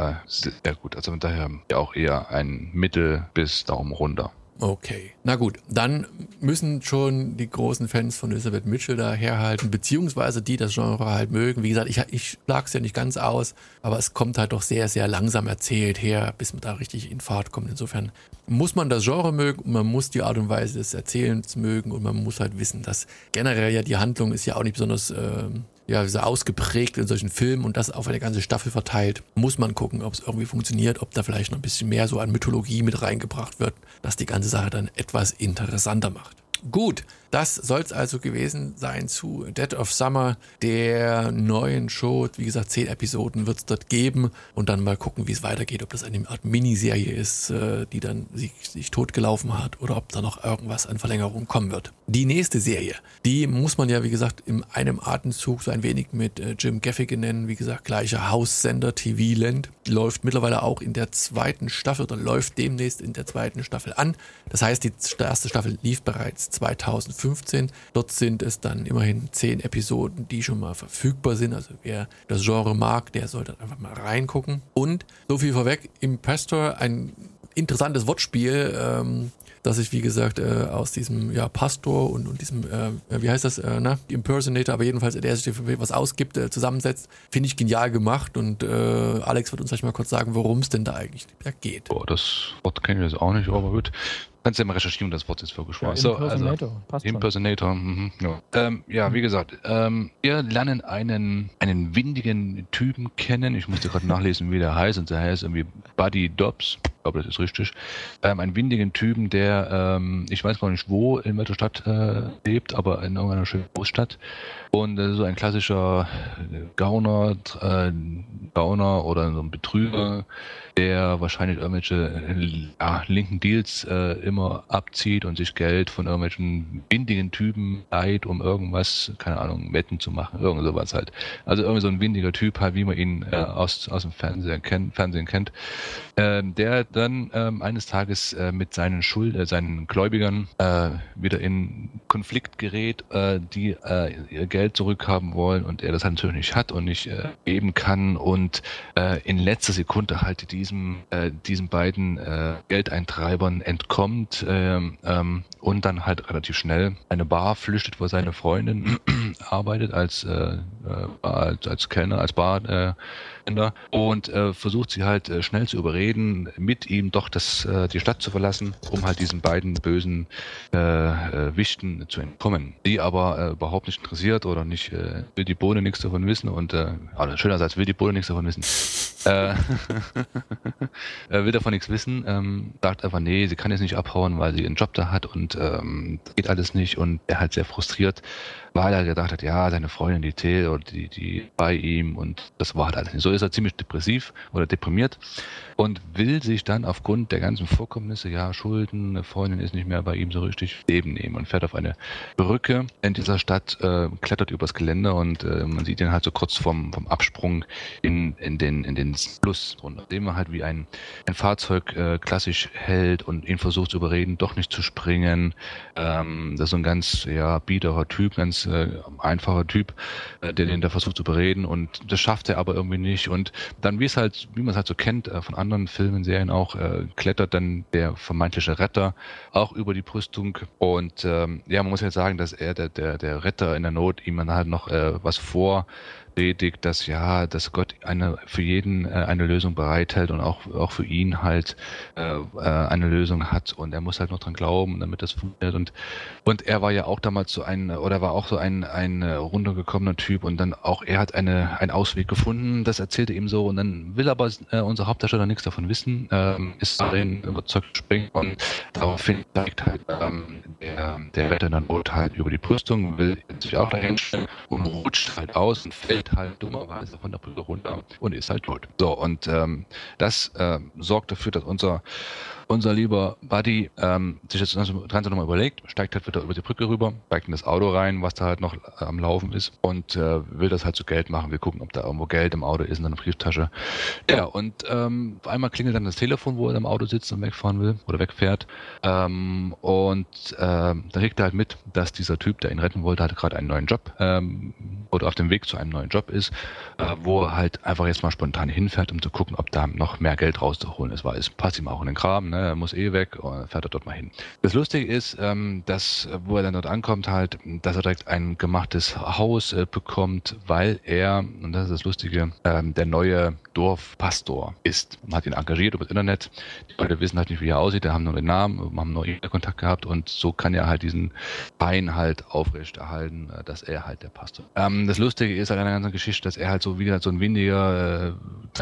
sehr gut. Also von daher ja auch eher ein Mittel bis Daumen runter. Okay, na gut, dann müssen schon die großen Fans von Elizabeth Mitchell da herhalten, beziehungsweise die das Genre halt mögen. Wie gesagt, ich schlag's ja nicht ganz aus, aber es kommt halt doch sehr, sehr langsam erzählt her, bis man da richtig in Fahrt kommt. Insofern muss man das Genre mögen und man muss die Art und Weise des Erzählens mögen und man muss halt wissen, dass generell ja die Handlung ist ja auch nicht besonders so ausgeprägt in solchen Filmen und das auf eine ganze Staffel verteilt, muss man gucken, ob es irgendwie funktioniert, ob da vielleicht noch ein bisschen mehr so an Mythologie mit reingebracht wird, dass die ganze Sache dann etwas interessanter macht. Gut, das soll es also gewesen sein zu Dead of Summer, der neuen Show. Wie gesagt, 10 Episoden wird es dort geben und dann mal gucken, wie es weitergeht, ob das eine Art Miniserie ist, die dann sich totgelaufen hat oder ob da noch irgendwas an Verlängerung kommen wird. Die nächste Serie, die muss man ja, wie gesagt, in einem Atemzug so ein wenig mit Jim Gaffigan nennen. Wie gesagt, gleicher Haussender TV Land, läuft mittlerweile auch in der 2. Staffel oder läuft demnächst in der 2. Staffel an. Das heißt, die erste Staffel lief bereits 2015. Dort sind es dann immerhin 10 Episoden, die schon mal verfügbar sind. Also wer das Genre mag, der sollte einfach mal reingucken. Und so viel vorweg, Impostor, ein interessantes Wortspiel, das sich, wie gesagt, aus diesem Pastor und diesem, wie heißt das, Impersonator, aber jedenfalls, der sich was ausgibt, zusammensetzt, finde ich genial gemacht und Alex wird uns gleich mal kurz sagen, worum es denn da eigentlich geht. Boah, das Wort kenne ich jetzt auch nicht, aber gut. Kannst ja mal recherchieren, das Wort jetzt wirklich war. Impersonator, passt schon. Impersonator, ja. Wie gesagt, wir lernen einen windigen Typen kennen. Ich musste gerade nachlesen, wie der heißt. Und der heißt irgendwie Buddy Dobbs. Ich glaube, das ist richtig. Einen windigen Typen, der, ich weiß gar nicht wo, in welcher Stadt lebt, aber in irgendeiner schönen Großstadt. Und so ein klassischer Gauner oder so ein Betrüger, der wahrscheinlich irgendwelche linken Deals immer abzieht und sich Geld von irgendwelchen windigen Typen leiht, um irgendwas, keine Ahnung, Wetten zu machen, irgend sowas halt. Also irgendwie so ein windiger Typ halt, wie man ihn aus dem Fernsehen kennt, der dann eines Tages mit seinen Gläubigern wieder in Konflikt gerät, die ihr Geld zurückhaben wollen und er das halt natürlich nicht hat und nicht geben kann und in letzter Sekunde halt diesen beiden Geldeintreibern entkommt und dann halt relativ schnell eine Bar flüchtet, wo seine Freundin arbeitet als Kellner, als Bartender und versucht sie halt schnell zu überreden, mit ihm doch die Stadt zu verlassen, um halt diesen beiden bösen Wichten zu entkommen. Die aber überhaupt nicht interessiert oder nicht will die Bohne nichts davon wissen und schönerseits will die Bohne nichts davon wissen. Will davon nichts wissen, sagt einfach, nee, sie kann jetzt nicht abhauen, weil sie ihren Job da hat und geht alles nicht und er halt sehr frustriert, weil er gedacht hat, ja, seine Freundin, die Till oder die bei ihm und das war halt alles nicht. So ist er ziemlich depressiv oder deprimiert und will sich dann aufgrund der ganzen Vorkommnisse, Schulden, eine Freundin ist nicht mehr bei ihm so richtig, Leben nehmen und fährt auf eine Brücke in dieser Stadt, klettert übers Geländer und man sieht ihn halt so kurz vom Absprung in den Fluss runter, sehen wir halt, wie ein Fahrzeug klassisch hält und ihn versucht zu überreden, doch nicht zu springen. Das ist so ein ganz biederer Typ, ganz einfacher Typ, der den da versucht zu überreden und das schafft er aber irgendwie nicht und dann, wie man es halt so kennt von anderen Filmen, Serien auch, klettert dann der vermeintliche Retter auch über die Brüstung und man muss ja sagen, dass er der Retter in der Not ihm dann halt noch was vorpredigt, dass Gott für jeden eine Lösung bereithält und auch für ihn halt eine Lösung hat und er muss halt noch dran glauben, damit das funktioniert und er war ja auch damals so ein runtergekommener Typ und dann auch er hat einen Ausweg gefunden, das erzählte ihm so und dann will aber unser Hauptdarsteller nichts davon wissen, ist darin überzeugt springen und daraufhin zeigt halt der Wetter dann halt über die Brüstung, will sich auch dahin stellen und rutscht halt aus und fällt halt dummerweise von der Brücke runter und ist halt tot. So, und das sorgt dafür, dass unser lieber Buddy sich das Ganze nochmal überlegt, steigt halt wieder über die Brücke rüber, steigt in das Auto rein, was da halt noch am Laufen ist und will das halt zu Geld machen. Wir gucken, ob da irgendwo Geld im Auto ist in seiner Brieftasche. Ja, und auf einmal klingelt dann das Telefon, wo er im Auto sitzt und wegfahren will oder wegfährt. Dann kriegt er halt mit, dass dieser Typ, der ihn retten wollte, halt gerade einen neuen Job oder auf dem Weg zu einem neuen Job ist, wo er halt einfach jetzt mal spontan hinfährt, um zu gucken, ob da noch mehr Geld rauszuholen ist, weil es passt ihm auch in den Kram, ne? Er muss weg und fährt er dort mal hin. Das Lustige ist, dass, wo er dann dort ankommt, halt, dass er direkt ein gemachtes Haus bekommt, weil er, und das ist das Lustige, der neue Dorfpastor ist. Man hat ihn engagiert über das Internet. Die Leute wissen halt nicht, wie er aussieht, die haben nur den Namen, haben nur Kontakt gehabt und so kann er halt diesen Verein halt aufrechterhalten, dass er halt der Pastor. Das Lustige ist an der ganzen Geschichte, dass er halt so wieder so ein windiger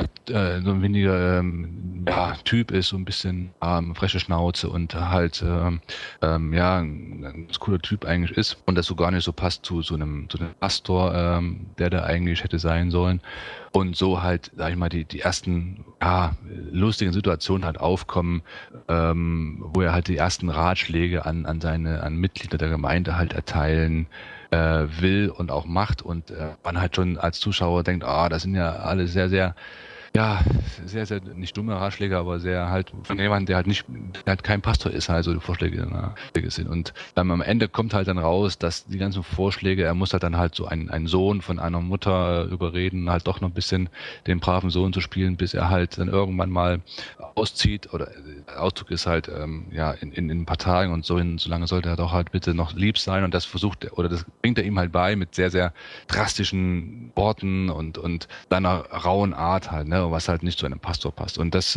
Typ ist, so ein bisschen freche Schnauze und halt ein ganz cooler Typ eigentlich ist und das so gar nicht so passt zu einem Pastor, der da eigentlich hätte sein sollen. Und so halt, sag ich mal, die ersten lustigen Situationen halt aufkommen, wo er halt die ersten Ratschläge an Mitglieder der Gemeinde halt erteilen will und auch macht und man halt schon als Zuschauer denkt, das sind ja alle sehr, sehr sehr, sehr, nicht dumme Ratschläge, aber sehr halt von jemandem, der halt kein Pastor ist, also die Vorschläge sind. Und dann am Ende kommt halt dann raus, dass die ganzen Vorschläge, er muss halt dann halt so einen Sohn von einer Mutter überreden, halt doch noch ein bisschen den braven Sohn zu spielen, bis er halt dann irgendwann mal auszieht oder Auszug ist halt in ein paar Tagen und so lange sollte er doch halt bitte noch lieb sein und das versucht er, oder das bringt er ihm halt bei mit sehr, sehr drastischen Worten und seiner rauen Art halt, ne, was halt nicht zu einem Pastor passt. Und das,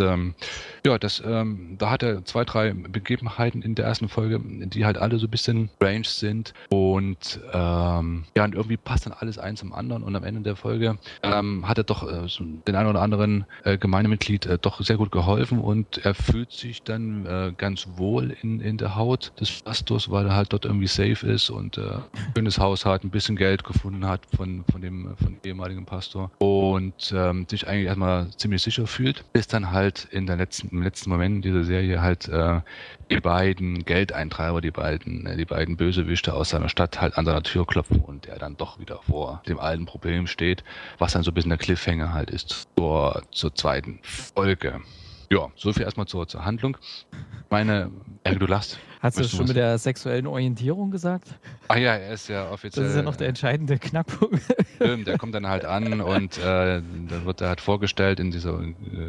da hat er 2, 3 Begebenheiten in der ersten Folge, die halt alle so ein bisschen strange sind und und irgendwie passt dann alles eins zum anderen und am Ende der Folge hat er doch den einen oder anderen Gemeindemitglied doch sehr gut geholfen und er fühlt sich dann ganz wohl in der Haut des Pastors, weil er halt dort irgendwie safe ist und ein schönes Haus hat, ein bisschen Geld gefunden hat von dem ehemaligen Pastor und sich eigentlich erstmal ziemlich sicher fühlt, bis dann halt im letzten Moment dieser Serie halt die beiden Geldeintreiber, die beiden Bösewichte aus seiner Stadt halt an seiner Tür klopfen und er dann doch wieder vor dem alten Problem steht, was dann so ein bisschen der Cliffhanger halt ist zur zweiten Folge. Ja, so viel erstmal zur Handlung. Du lachst. Hast du das schon mit der sexuellen Orientierung gesagt? Ja, er ist ja offiziell. Das ist ja noch der entscheidende Knackpunkt. Stimmt, der kommt dann halt an und dann wird er halt vorgestellt in dieser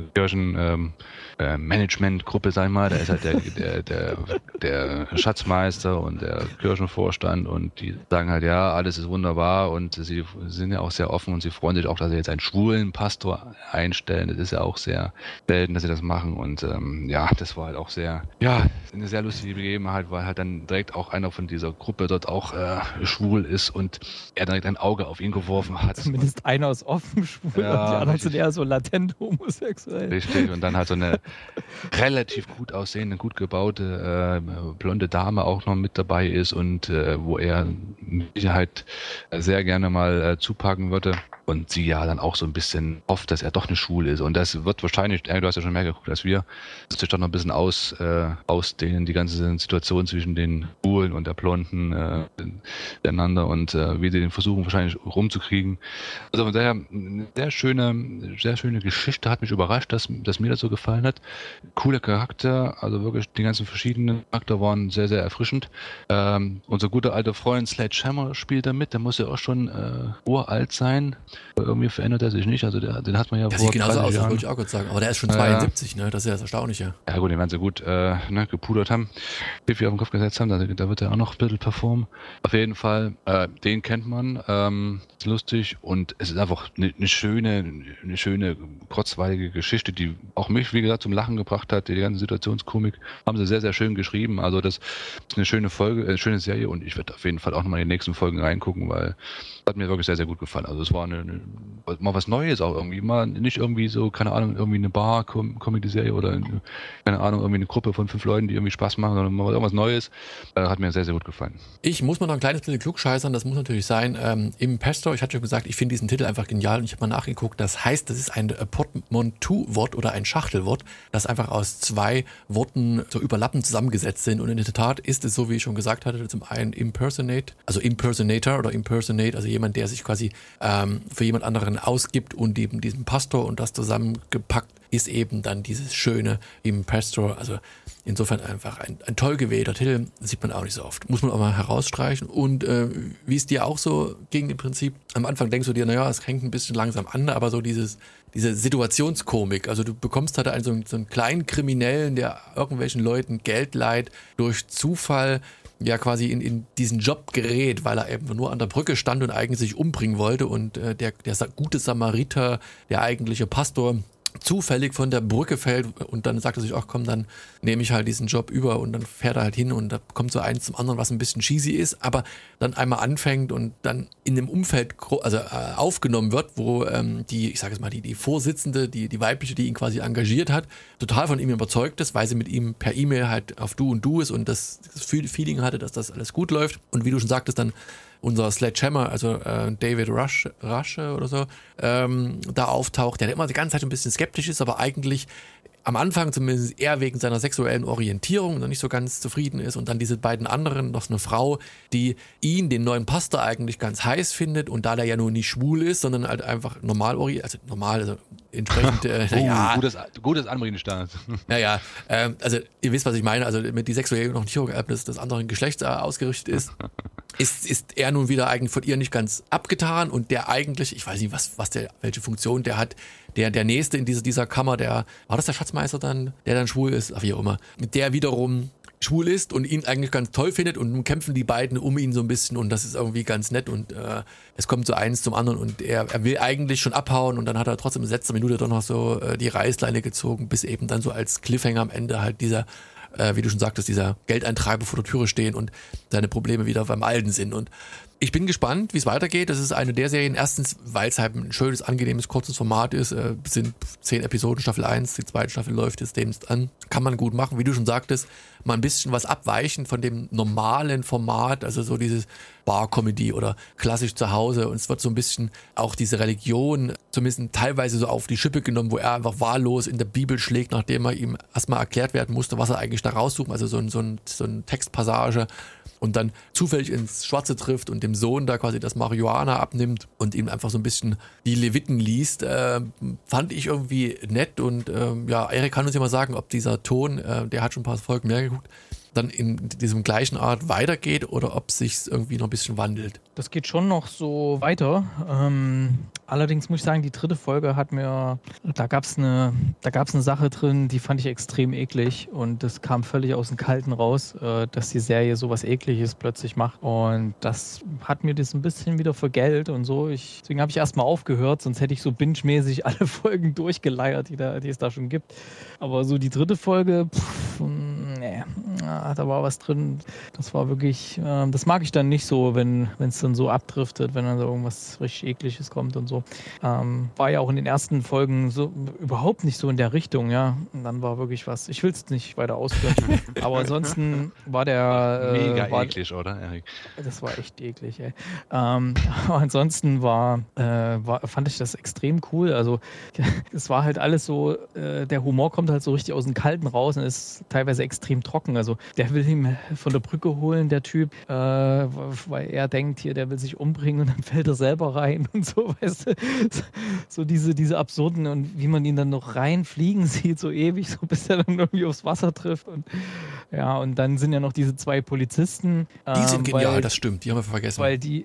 Kirchenmanagement-Gruppe, sag ich mal. Da ist halt der Schatzmeister und der Kirchenvorstand und die sagen halt, ja, alles ist wunderbar und sie sind ja auch sehr offen und sie freuen sich auch, dass sie jetzt einen schwulen Pastor einstellen. Das ist ja auch sehr selten, dass sie das machen und das war halt auch eine sehr lustige Begebenheit, weil halt dann direkt auch einer von dieser Gruppe dort auch schwul ist und er direkt ein Auge auf ihn geworfen hat. Zumindest einer ist offen schwul und die anderen sind eher so latent homosexuell. Richtig, und dann halt so eine relativ gut aussehende, gut gebaute blonde Dame auch noch mit dabei ist und wo er mit Sicherheit sehr gerne mal zupacken würde. Und sie ja dann auch so ein bisschen hofft, dass er doch eine Schwule ist. Und das wird wahrscheinlich, du hast ja schon mehr geguckt als wir, das sich doch noch ein bisschen ausdehnen, die ganze Situation zwischen den Schwulen und der Blonden miteinander und wie sie den versuchen wahrscheinlich rumzukriegen. Also von daher eine sehr schöne Geschichte, hat mich überrascht, dass mir das so gefallen hat. Cooler Charakter, also wirklich die ganzen verschiedenen Charakter waren sehr, sehr erfrischend. Unser guter alter Freund Sledgehammer spielt da mit, der muss ja auch schon uralt sein. irgendwie verändert er sich nicht. Also den hat man ja Der vor sieht genauso 30 aus, das Jahren. wollte ich auch kurz sagen. Aber der ist schon 72, ne? Das ist ja das Erstaunliche. Ja gut, den werden sie gut gepudert haben, Pipi auf den Kopf gesetzt haben, da wird er auch noch ein bisschen performen. Auf jeden Fall, den kennt man, ist lustig und es ist einfach eine schöne, kurzweilige Geschichte, die auch mich, wie gesagt, zum Lachen gebracht hat. Die ganze Situationskomik haben sie sehr, sehr schön geschrieben. Also das ist eine schöne Folge, eine schöne Serie und ich werde auf jeden Fall auch nochmal in die nächsten Folgen reingucken, weil hat mir wirklich sehr, sehr gut gefallen. Also es war mal was Neues auch irgendwie. Mal nicht irgendwie so, keine Ahnung, irgendwie eine Bar-Comedy-Serie oder keine Ahnung, irgendwie eine Gruppe von 5 Leuten, die irgendwie Spaß machen, sondern mal irgendwas Neues. Hat mir sehr, sehr gut gefallen. Ich muss mal noch ein kleines bisschen klugscheißern, das muss natürlich sein. Im Pastor, ich hatte schon gesagt, ich finde diesen Titel einfach genial und ich habe mal nachgeguckt. Das heißt, das ist ein Portmanteau-Wort oder ein Schachtelwort, das einfach aus 2 Worten so überlappend zusammengesetzt sind. Und in der Tat ist es so, wie ich schon gesagt hatte, zum einen Impersonator oder Impersonate, also jemand, der sich quasi für jemand anderen ausgibt und eben diesen Pastor und das zusammengepackt ist eben dann dieses schöne im Pastor, also insofern einfach ein toll gewählter Titel, sieht man auch nicht so oft. Muss man auch mal herausstreichen. Und wie es dir auch so ging im Prinzip, am Anfang denkst du dir, naja, es hängt ein bisschen langsam an, aber so diese Situationskomik, also du bekommst halt so einen kleinen Kriminellen, der irgendwelchen Leuten Geld leiht, durch Zufall ja quasi in diesen Job gerät, weil er eben nur an der Brücke stand und eigentlich sich umbringen wollte und der gute Samariter, der eigentliche Pastor, zufällig von der Brücke fällt und dann sagt er sich, ach komm, dann nehme ich halt diesen Job über und dann fährt er halt hin und da kommt so eins zum anderen, was ein bisschen cheesy ist, aber dann einmal anfängt und dann in dem Umfeld aufgenommen wird, wo die Vorsitzende, die weibliche, die ihn quasi engagiert hat, total von ihm überzeugt ist, weil sie mit ihm per E-Mail halt auf Du und Du ist und das Feeling hatte, dass das alles gut läuft und wie du schon sagtest, dann unser Sledgehammer, also David Rush oder so, da auftaucht, der immer die ganze Zeit ein bisschen skeptisch ist, aber eigentlich am Anfang zumindest eher wegen seiner sexuellen Orientierung noch nicht so ganz zufrieden ist und dann diese beiden anderen, noch eine Frau, die den neuen Pastor eigentlich ganz heiß findet und da der ja nur nicht schwul ist, sondern halt einfach also entsprechend, Gutes Anbringungsstart. Naja, also ihr wisst, was ich meine, also mit die sexuelle noch nicht des anderen Geschlechts ausgerichtet ist er nun wieder eigentlich von ihr nicht ganz abgetan und der eigentlich, ich weiß nicht, welche Funktion der hat, der Nächste in dieser Kammer, war das der Schatzmeister dann, der dann schwul ist, wie auch immer, der wiederum schwul ist und ihn eigentlich ganz toll findet und nun kämpfen die beiden um ihn so ein bisschen und das ist irgendwie ganz nett und es kommt so eins zum anderen und er will eigentlich schon abhauen und dann hat er trotzdem in letzter Minute doch noch so die Reißleine gezogen, bis eben dann so als Cliffhanger am Ende halt dieser wie du schon sagtest, dieser Geldeintreiber vor der Türe stehen und seine Probleme wieder beim Alten sind. Und ich bin gespannt, wie es weitergeht. Das ist eine der Serien, erstens, weil es halt ein schönes, angenehmes, kurzes Format ist. Sind 10 Episoden, Staffel 1, die zweite Staffel läuft jetzt demnächst an. Kann man gut machen, wie du schon sagtest, mal ein bisschen was abweichen von dem normalen Format, also so dieses Bar-Comedy oder klassisch zu Hause. Und es wird so ein bisschen auch diese Religion zumindest teilweise so auf die Schippe genommen, wo er einfach wahllos in der Bibel schlägt, nachdem er ihm erstmal erklärt werden musste, was er eigentlich da raussucht. Also so ein Textpassage und dann zufällig ins Schwarze trifft und dem Sohn da quasi das Marihuana abnimmt und ihm einfach so ein bisschen die Leviten liest, fand ich irgendwie nett und Erik kann uns ja mal sagen, ob dieser Ton, der hat schon ein paar Folgen mehr geguckt, dann in diesem gleichen Art weitergeht oder ob es sich irgendwie noch ein bisschen wandelt. Das geht schon noch so weiter. Allerdings muss ich sagen, die 3. Folge da gab es eine Sache drin, die fand ich extrem eklig und das kam völlig aus dem Kalten raus, dass die Serie sowas Ekliges plötzlich macht und das hat mir das ein bisschen wieder vergällt und so. Deswegen habe ich erstmal aufgehört, sonst hätte ich so binge-mäßig alle Folgen durchgeleiert, die es da schon gibt. Aber so die 3. Folge, da war was drin. Das war wirklich, das mag ich dann nicht so, wenn es dann so abdriftet, wenn dann so irgendwas richtig Ekliges kommt und so. War ja auch in den ersten Folgen so überhaupt nicht so in der Richtung, ja. Und dann war wirklich was. Ich will es nicht weiter ausführen. Aber ansonsten war der... Mega eklig, oder, Erik? Das war echt eklig, ey. Aber ansonsten fand ich das extrem cool. Also es war halt alles so, der Humor kommt halt so richtig aus dem Kalten raus und ist teilweise extrem trocken. Also der will ihn von der Brücke holen, der Typ, weil er denkt hier, der will sich umbringen und dann fällt er selber rein und so, weißt du. So diese absurden und wie man ihn dann noch reinfliegen sieht, so ewig, so bis er dann irgendwie aufs Wasser trifft und Ja, und dann sind ja noch diese 2 Polizisten. Die sind genial, das stimmt, die haben wir vergessen. Weil die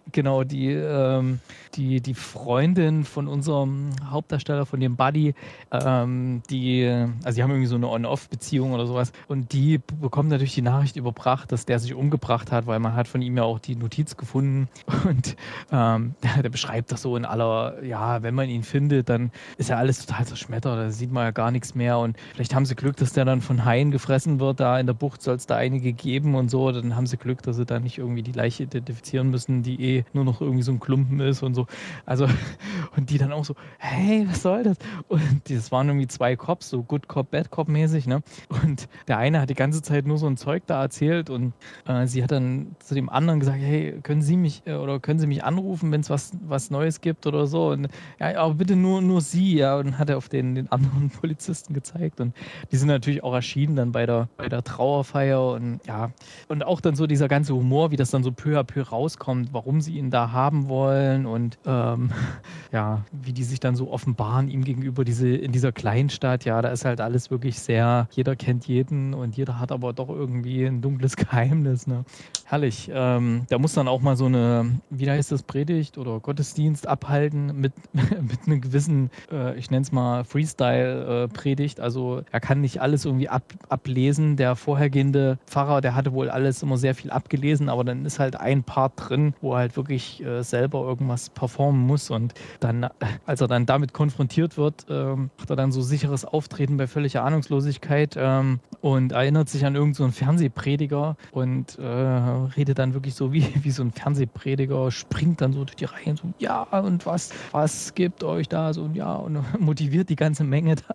Freundin von unserem Hauptdarsteller, von dem Buddy, die haben irgendwie so eine On-Off-Beziehung oder sowas und die bekommt natürlich die Nachricht überbracht, dass der sich umgebracht hat, weil man hat von ihm ja auch die Notiz gefunden und der beschreibt das so in aller, ja, wenn man ihn findet, dann ist ja alles total zerschmettert, da sieht man ja gar nichts mehr und vielleicht haben sie Glück, dass der dann von Haien gefressen wird, da in der Bucht soll es da einige geben und so, dann haben sie Glück, dass sie da nicht irgendwie die Leiche identifizieren müssen, die nur noch irgendwie so ein Klumpen ist und so, also und die dann auch so, hey, was soll das? Und das waren irgendwie 2 Cops, so Good Cop, Bad Cop mäßig, ne? Und der eine hat die ganze Zeit nur so ein Zeug da erzählt und sie hat dann zu dem anderen gesagt, hey, können Sie mich anrufen, wenn es was Neues gibt oder so? Und ja, aber bitte nur Sie, ja. Und dann hat er auf den anderen Polizisten gezeigt und die sind natürlich auch erschienen dann bei der Trauerfeier und ja, und auch dann so dieser ganze Humor, wie das dann so peu à peu rauskommt, warum sie ihn da haben wollen und ja, wie die sich dann so offenbaren ihm gegenüber in dieser Kleinstadt, ja, da ist halt alles wirklich sehr, jeder kennt jeden und jeder hat aber doch irgendwie ein dunkles Geheimnis, ne? Herrlich. Da muss dann auch mal so eine, wie heißt das, Predigt oder Gottesdienst abhalten mit einem gewissen, ich nenne es mal Freestyle-Predigt. Also er kann nicht alles irgendwie ablesen. Der vorhergehende Pfarrer, der hatte wohl alles immer sehr viel abgelesen, aber dann ist halt ein Part drin, wo er halt wirklich selber irgendwas performen muss und dann, als er dann damit konfrontiert wird, macht er dann so sicheres Auftreten bei völliger Ahnungslosigkeit und erinnert sich an irgendeinen so einen Fernsehprediger und redet dann wirklich so wie so ein Fernsehprediger, springt dann so durch die Reihen so, ja, und was gibt euch da so, ja, und motiviert die ganze Menge da.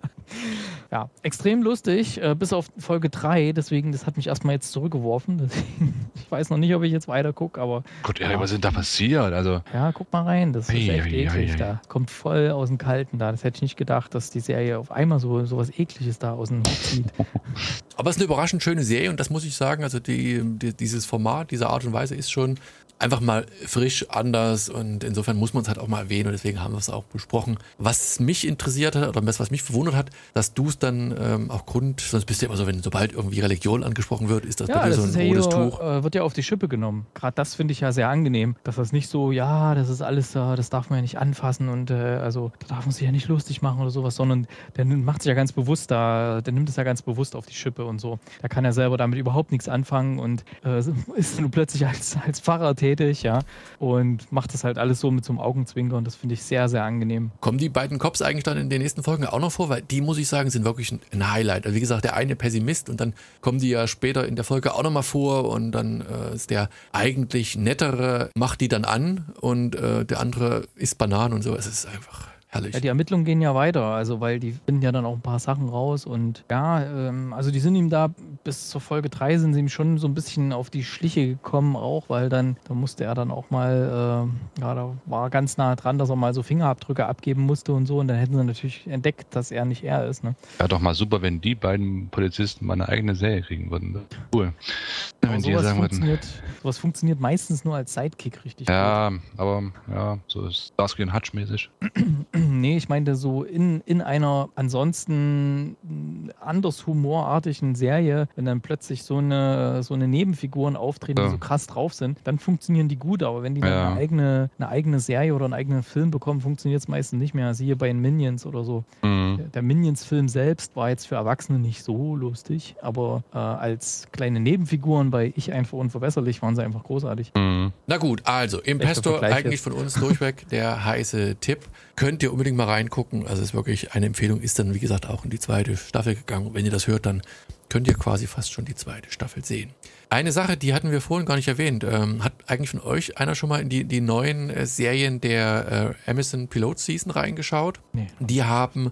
Ja, extrem lustig, bis auf Folge 3, deswegen, das hat mich erstmal jetzt zurückgeworfen. Deswegen, ich weiß noch nicht, ob ich jetzt weiter gucke, aber... Gott, ja, was ist denn da passiert? Also, ja, guck mal rein, das ist echt eklig da. Kommt voll aus dem Kalten da. Das hätte ich nicht gedacht, dass die Serie auf einmal so was Ekliges da aus dem Hut zieht. Aber es ist eine überraschend schöne Serie und das muss ich sagen, also dieses Format, diese Art und Weise ist schon einfach mal frisch, anders und insofern muss man es halt auch mal erwähnen und deswegen haben wir es auch besprochen. Was mich interessiert hat oder was mich verwundert hat, dass du es dann sonst bist du ja immer so, sobald irgendwie Religion angesprochen wird, ist das bei dir so ein rotes Tuch. Wird ja auf die Schippe genommen. Gerade das finde ich ja sehr angenehm, dass das nicht so, ja, das ist alles, das darf man ja nicht anfassen und also da darf man sich ja nicht lustig machen oder sowas, sondern der macht sich ja ganz bewusst der nimmt es ja ganz bewusst auf die Schippe und so. Da kann er selber damit überhaupt nichts anfangen und ist nun plötzlich als Pfarrer tätig, ja, und macht das halt alles so mit so einem Augenzwinker und das finde ich sehr, sehr angenehm. Kommen die beiden Cops eigentlich dann in den nächsten Folgen auch noch vor? Weil die, muss ich sagen, sind wirklich ein Highlight. Also wie gesagt, der eine Pessimist und dann kommen die ja später in der Folge auch nochmal vor und dann ist der eigentlich nettere, macht die dann an und der andere isst Bananen und so. Es ist einfach... herrlich. Ja, die Ermittlungen gehen ja weiter, also weil die finden ja dann auch ein paar Sachen raus und ja, also die sind ihm da bis zur Folge 3 sind sie ihm schon so ein bisschen auf die Schliche gekommen auch, weil da musste er dann auch mal, da war ganz nah dran, dass er mal so Fingerabdrücke abgeben musste und so und dann hätten sie natürlich entdeckt, dass er nicht er ist. Ne? Ja, doch mal super, wenn die beiden Polizisten mal eine eigene Serie kriegen würden. Cool. Wenn die sagen würden. Sowas funktioniert meistens nur als Sidekick richtig ja, gut. Aber ja, so ist Starsky und Hutch mäßig. Nee, ich meinte so in einer ansonsten anders humorartigen Serie, wenn dann plötzlich so eine Nebenfiguren auftreten, die so krass drauf sind, dann funktionieren die gut, aber wenn die dann eine eigene Serie oder einen eigenen Film bekommen, funktioniert es meistens nicht mehr. Siehe bei den Minions oder so. Mhm. Der Minions-Film selbst war jetzt für Erwachsene nicht so lustig, aber als kleine Nebenfiguren bei Ich einfach unverbesserlich waren sie einfach großartig. Mhm. Na gut, also Impesto eigentlich von uns durchweg der heiße Tipp. Könnt ihr unbedingt mal reingucken. Also es ist wirklich eine Empfehlung, ist dann wie gesagt auch in die 2. Staffel gegangen. Wenn ihr das hört, dann könnt ihr quasi fast schon die 2. Staffel sehen. Eine Sache, die hatten wir vorhin gar nicht erwähnt. Hat eigentlich von euch einer schon mal in die neuen Serien der Amazon Pilot Season reingeschaut? Nee. Die haben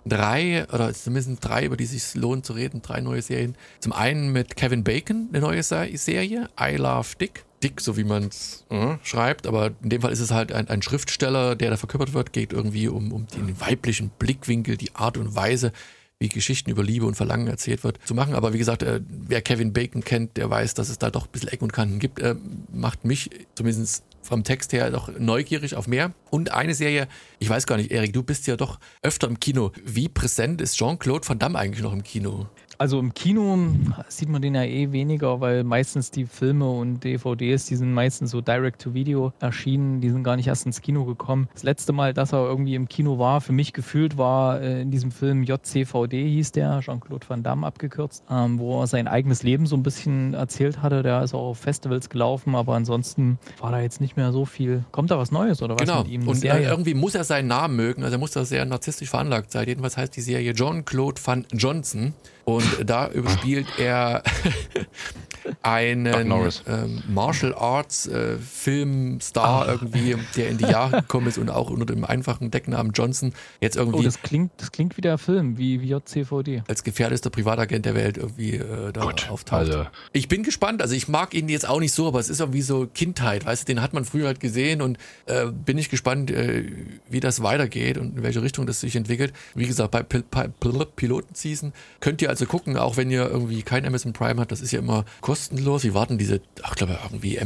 3, oder zumindest 3, über die es sich lohnt zu reden, 3 neue Serien. Zum einen mit Kevin Bacon, eine neue Serie, I Love Dick. Dick, so wie man es schreibt, aber in dem Fall ist es halt ein Schriftsteller, der da verkörpert wird, geht irgendwie um den weiblichen Blickwinkel, die Art und Weise, wie Geschichten über Liebe und Verlangen erzählt wird, zu machen. Aber wie gesagt, wer Kevin Bacon kennt, der weiß, dass es da doch ein bisschen Ecken und Kanten gibt. Macht mich zumindest vom Text her doch neugierig auf mehr. Und eine Serie, ich weiß gar nicht, Erik, du bist ja doch öfter im Kino. Wie präsent ist Jean-Claude Van Damme eigentlich noch im Kino? Also im Kino sieht man den ja eh weniger, weil meistens die Filme und DVDs, die sind meistens so Direct-to-Video erschienen, die sind gar nicht erst ins Kino gekommen. Das letzte Mal, dass er irgendwie im Kino war, für mich gefühlt war in diesem Film JCVD, hieß der, Jean-Claude Van Damme abgekürzt, wo er sein eigenes Leben so ein bisschen erzählt hatte. Der ist auch auf Festivals gelaufen, aber ansonsten war da jetzt nicht mehr so viel. Kommt da was Neues oder was mit ihm? Genau, und irgendwie muss er seinen Namen mögen, also er muss da sehr narzisstisch veranlagt sein. Jedenfalls heißt die Serie Jean-Claude Van Johnson. Und da überspielt er einen Martial Arts Filmstar irgendwie, der in die Jahre gekommen ist und auch unter dem einfachen Decknamen Johnson jetzt irgendwie. Das klingt wie der Film, wie JCVD. Als gefährdester Privatagent der Welt irgendwie auftaucht. Also. Ich bin gespannt, also ich mag ihn jetzt auch nicht so, aber es ist irgendwie so Kindheit, weißt du, den hat man früher halt gesehen und bin ich gespannt, wie das weitergeht und in welche Richtung das sich entwickelt. Wie gesagt, bei Piloten-Season könnt ihr also gucken, auch wenn ihr irgendwie kein Amazon Prime habt, das ist ja immer kostenlos. Wir warten diese, ich glaube irgendwie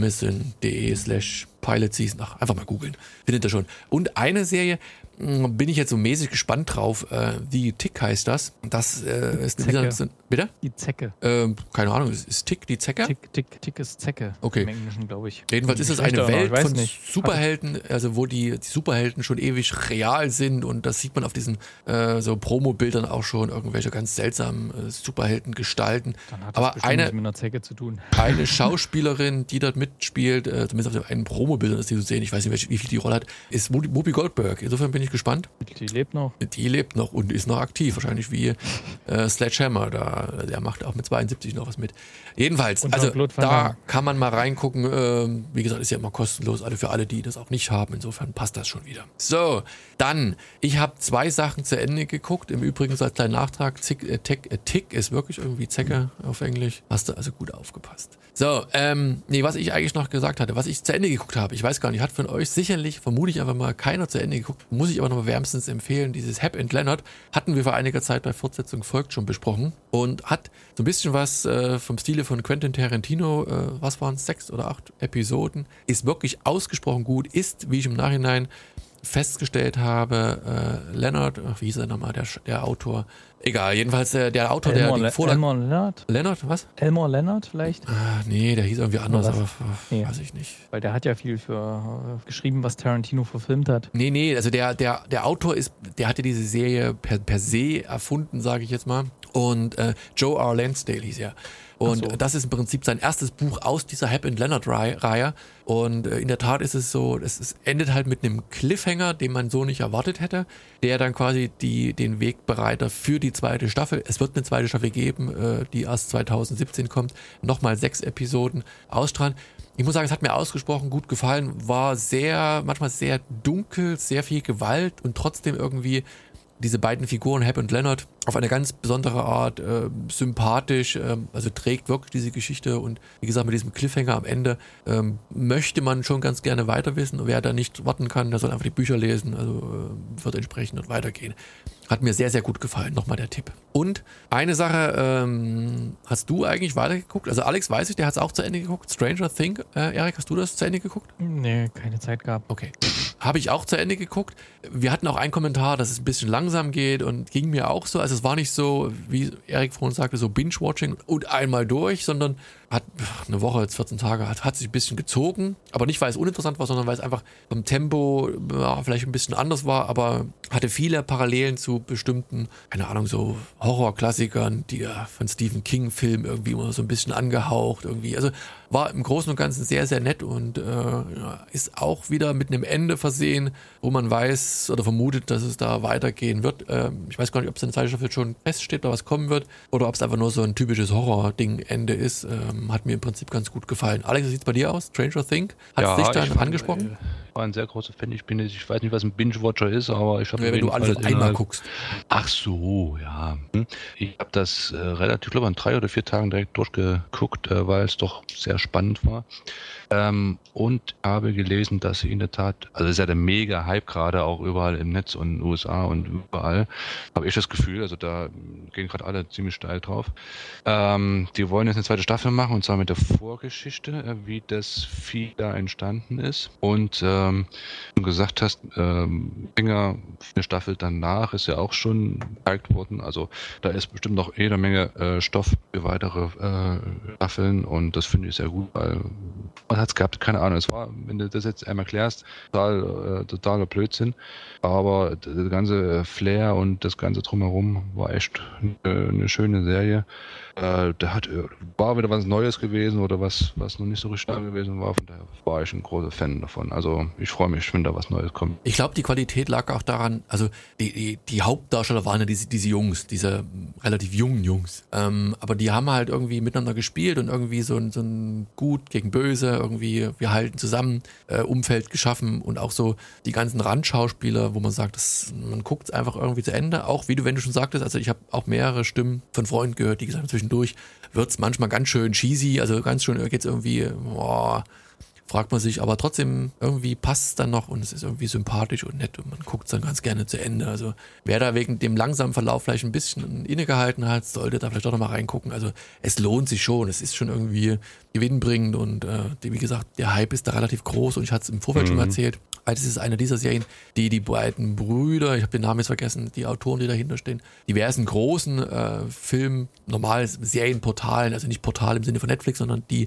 amazon.de/Pilot Season. Einfach mal googeln. Findet ihr schon. Und eine Serie, bin ich jetzt so mäßig gespannt drauf. The Tick heißt das. Das ist eine bitte? Die Zecke. Keine Ahnung, ist Tick die Zecke? Tick ist Zecke. Okay. Im Englischen, glaube ich. Jedenfalls ist es eine Welt von Superhelden, also wo die Superhelden schon ewig real sind und das sieht man auf diesen so Promo-Bildern auch schon, irgendwelche ganz seltsamen Superhelden-Gestalten. Dann hat das aber bestimmt mit einer Zecke zu tun. Eine Schauspielerin, die dort mitspielt, zumindest auf den Promo-Bildern ist die zu sehen, ich weiß nicht, wie viel die Rolle hat, ist Whoopi Goldberg. Insofern bin ich gespannt. Die lebt noch. Die lebt noch und ist noch aktiv, wahrscheinlich wie Sledgehammer. Der macht auch mit 72 noch was mit. Jedenfalls, also da kann man mal reingucken. Wie gesagt, ist ja immer kostenlos, für alle, die das auch nicht haben. Insofern passt das schon wieder. So, dann, ich habe 2 Sachen zu Ende geguckt. Im Übrigen so als kleinen Nachtrag, Tick ist wirklich irgendwie Zecke auf Englisch. Hast du also gut aufgepasst. So, was ich eigentlich noch gesagt hatte, was ich zu Ende geguckt habe, ich weiß gar nicht, hat von euch sicherlich, vermute ich einfach mal, keiner zu Ende geguckt, muss ich aber noch wärmstens empfehlen, dieses Hap and Leonard hatten wir vor einiger Zeit bei Fortsetzung folgt schon besprochen und hat so ein bisschen was vom Stile von Quentin Tarantino, was waren es, 6 oder 8 Episoden, ist wirklich ausgesprochen gut, ist, wie ich im Nachhinein festgestellt habe, Leonard, wie hieß er nochmal, der Autor, egal, jedenfalls der Autor, der die Vorlage... Elmore Leonard? Leonard, was? Elmore Leonard vielleicht? Nee, der hieß irgendwie anders, aber weiß ich nicht. Weil der hat ja viel für geschrieben, was Tarantino verfilmt hat. Nee, also der Autor der hatte diese Serie per se erfunden, sage ich jetzt mal. Und Joe R. Lansdale hieß er. Und das ist im Prinzip sein erstes Buch aus dieser Hap and Leonard-Reihe. Und in der Tat ist es so, es endet halt mit einem Cliffhanger, den man so nicht erwartet hätte, der dann quasi den Wegbereiter für die zweite Staffel, es wird eine zweite Staffel geben, die erst 2017 kommt, nochmal 6 Episoden ausstrahlen. Ich muss sagen, es hat mir ausgesprochen gut gefallen, war manchmal sehr dunkel, sehr viel Gewalt und trotzdem irgendwie diese beiden Figuren, Hap und Leonard, auf eine ganz besondere Art sympathisch, also trägt wirklich diese Geschichte und wie gesagt, mit diesem Cliffhanger am Ende möchte man schon ganz gerne weiter wissen. Wer da nicht warten kann, der soll einfach die Bücher lesen, also wird entsprechend dort weitergehen. Hat mir sehr, sehr gut gefallen, nochmal der Tipp. Und eine Sache, hast du eigentlich weitergeguckt? Also Alex weiß ich, der hat es auch zu Ende geguckt, Stranger Things. Erik, hast du das zu Ende geguckt? Nee, keine Zeit gehabt. Okay. Habe ich auch zu Ende geguckt. Wir hatten auch einen Kommentar, dass es ein bisschen langsam geht und ging mir auch so. Also es war nicht so, wie Erik vorhin sagte, so Binge-Watching und einmal durch, sondern hat eine Woche, 14 Tage, hat sich ein bisschen gezogen. Aber nicht, weil es uninteressant war, sondern weil es einfach vom Tempo vielleicht ein bisschen anders war, aber hatte viele Parallelen zu bestimmten, keine Ahnung, so Horror-Klassikern, die von Stephen King-Filmen irgendwie immer so ein bisschen angehaucht irgendwie. Also war im Großen und Ganzen sehr, sehr nett und ist auch wieder mit einem Ende versehen, wo man weiß oder vermutet, dass es da weitergehen wird. Ich weiß gar nicht, ob es in der zweiten Staffel schon feststeht, oder was kommen wird, oder ob es einfach nur so ein typisches Horror-Ding-Ende ist. Hat mir im Prinzip ganz gut gefallen. Alex, wie sieht es bei dir aus? Stranger Things? Hat es dich dann angesprochen? Ich war ein sehr großer Fan. Ich weiß nicht, was ein Binge-Watcher ist, aber ich habe wenn du alles auf einmal guckst. Ach so, ja. Ich habe das relativ, glaube ich, an 3 oder 4 Tagen direkt durchgeguckt, weil es doch sehr spannend war. Und habe gelesen, dass sie in der Tat, also es ist ja der mega Hype gerade auch überall im Netz und in den USA und überall, habe ich das Gefühl, also da gehen gerade alle ziemlich steil drauf. Die wollen jetzt eine zweite Staffel machen und zwar mit der Vorgeschichte, wie das Vieh da entstanden ist und du gesagt hast, Finger, eine Staffel danach ist ja auch schon gezeigt worden. Also da ist bestimmt noch jede Menge Stoff für weitere Staffeln und das finde ich sehr gut, weil man hat es gehabt, keine Ahnung. Es war, wenn du das jetzt einmal klärst, totaler Blödsinn. Aber der ganze Flair und das ganze Drumherum war echt eine schöne Serie. War wieder was Neues gewesen oder was noch nicht so richtig stark gewesen war. Von daher war ich ein großer Fan davon. Also ich freue mich, wenn da was Neues kommt. Ich glaube, die Qualität lag auch daran, also die Hauptdarsteller waren ja diese Jungs, diese relativ jungen Jungs. Aber die haben halt irgendwie miteinander gespielt und irgendwie so ein Gut gegen Böse, irgendwie wir halten zusammen, Umfeld geschaffen und auch so die ganzen Randschauspieler, wo man sagt, man guckt es einfach irgendwie zu Ende. Auch wie wenn du schon sagtest, also ich habe auch mehrere Stimmen von Freunden gehört, die gesagt haben, zwischendurch wird es manchmal ganz schön cheesy, also ganz schön geht's irgendwie, fragt man sich, aber trotzdem irgendwie passt es dann noch und es ist irgendwie sympathisch und nett und man guckt es dann ganz gerne zu Ende. Also wer da wegen dem langsamen Verlauf vielleicht ein bisschen innegehalten hat, sollte da vielleicht doch nochmal reingucken. Also es lohnt sich schon, es ist schon irgendwie gewinnbringend und wie gesagt, der Hype ist da relativ groß und ich hatte es im Vorfeld schon erzählt. Das ist eine dieser Serien, die beiden Brüder, ich habe den Namen jetzt vergessen, die Autoren, die dahinter stehen, diversen großen normal Serienportalen, also nicht Portal im Sinne von Netflix, sondern die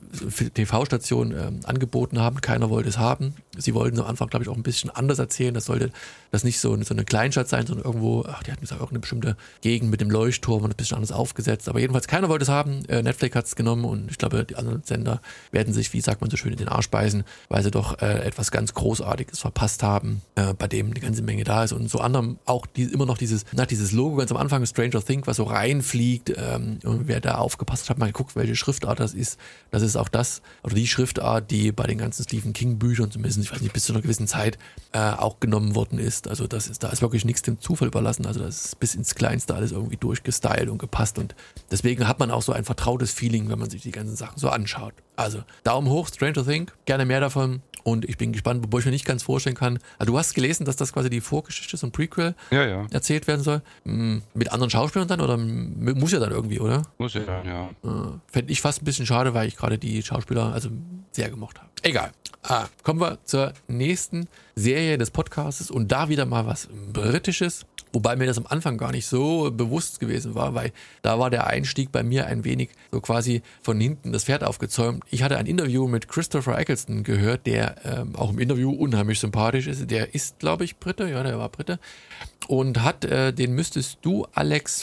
TV-Stationen angeboten haben. Keiner wollte es haben. Sie wollten am Anfang, glaube ich, auch ein bisschen anders erzählen. Das sollte das nicht so eine Kleinstadt sein, sondern irgendwo, die hatten gesagt, irgendeine bestimmte Gegend mit dem Leuchtturm und ein bisschen anders aufgesetzt. Aber jedenfalls, keiner wollte es haben. Netflix hat es genommen und ich glaube, die anderen Sender werden sich, wie sagt man so schön, in den Arsch beißen, weil sie doch etwas ganz Großartiges verpasst haben, bei dem eine ganze Menge da ist. Und so anderem auch immer noch dieses Logo ganz am Anfang, Stranger Things, was so reinfliegt. Und wer da aufgepasst hat, mal geguckt, welche Schriftart das ist. Das ist auch das, oder die Schriftart, die bei den ganzen Stephen King Büchern zumindest, ich weiß nicht, bis zu einer gewissen Zeit auch genommen worden ist. Also da ist wirklich nichts dem Zufall überlassen. Also das ist bis ins Kleinste alles irgendwie durchgestylt und gepasst. Und deswegen hat man auch so ein vertrautes Feeling, wenn man sich die ganzen Sachen so anschaut. Also Daumen hoch, Stranger Things, gerne mehr davon. Und ich bin gespannt, wobei ich mir nicht ganz vorstellen kann. Also du hast gelesen, dass das quasi die Vorgeschichte, so ein Prequel erzählt werden soll. Mit anderen Schauspielern dann? Oder muss ja dann irgendwie, oder? Muss ja dann, ja. Fände ich fast ein bisschen schade, weil ich gerade die Schauspieler sehr gemocht habe. Egal. Kommen wir zur nächsten Serie des Podcasts und da wieder mal was Britisches. Wobei mir das am Anfang gar nicht so bewusst gewesen war, weil da war der Einstieg bei mir ein wenig so quasi von hinten das Pferd aufgezäumt. Ich hatte ein Interview mit Christopher Eccleston gehört, der auch im Interview unheimlich sympathisch ist. Der ist, glaube ich, Brite, ja, der war Brite. Und den müsstest du, Alex,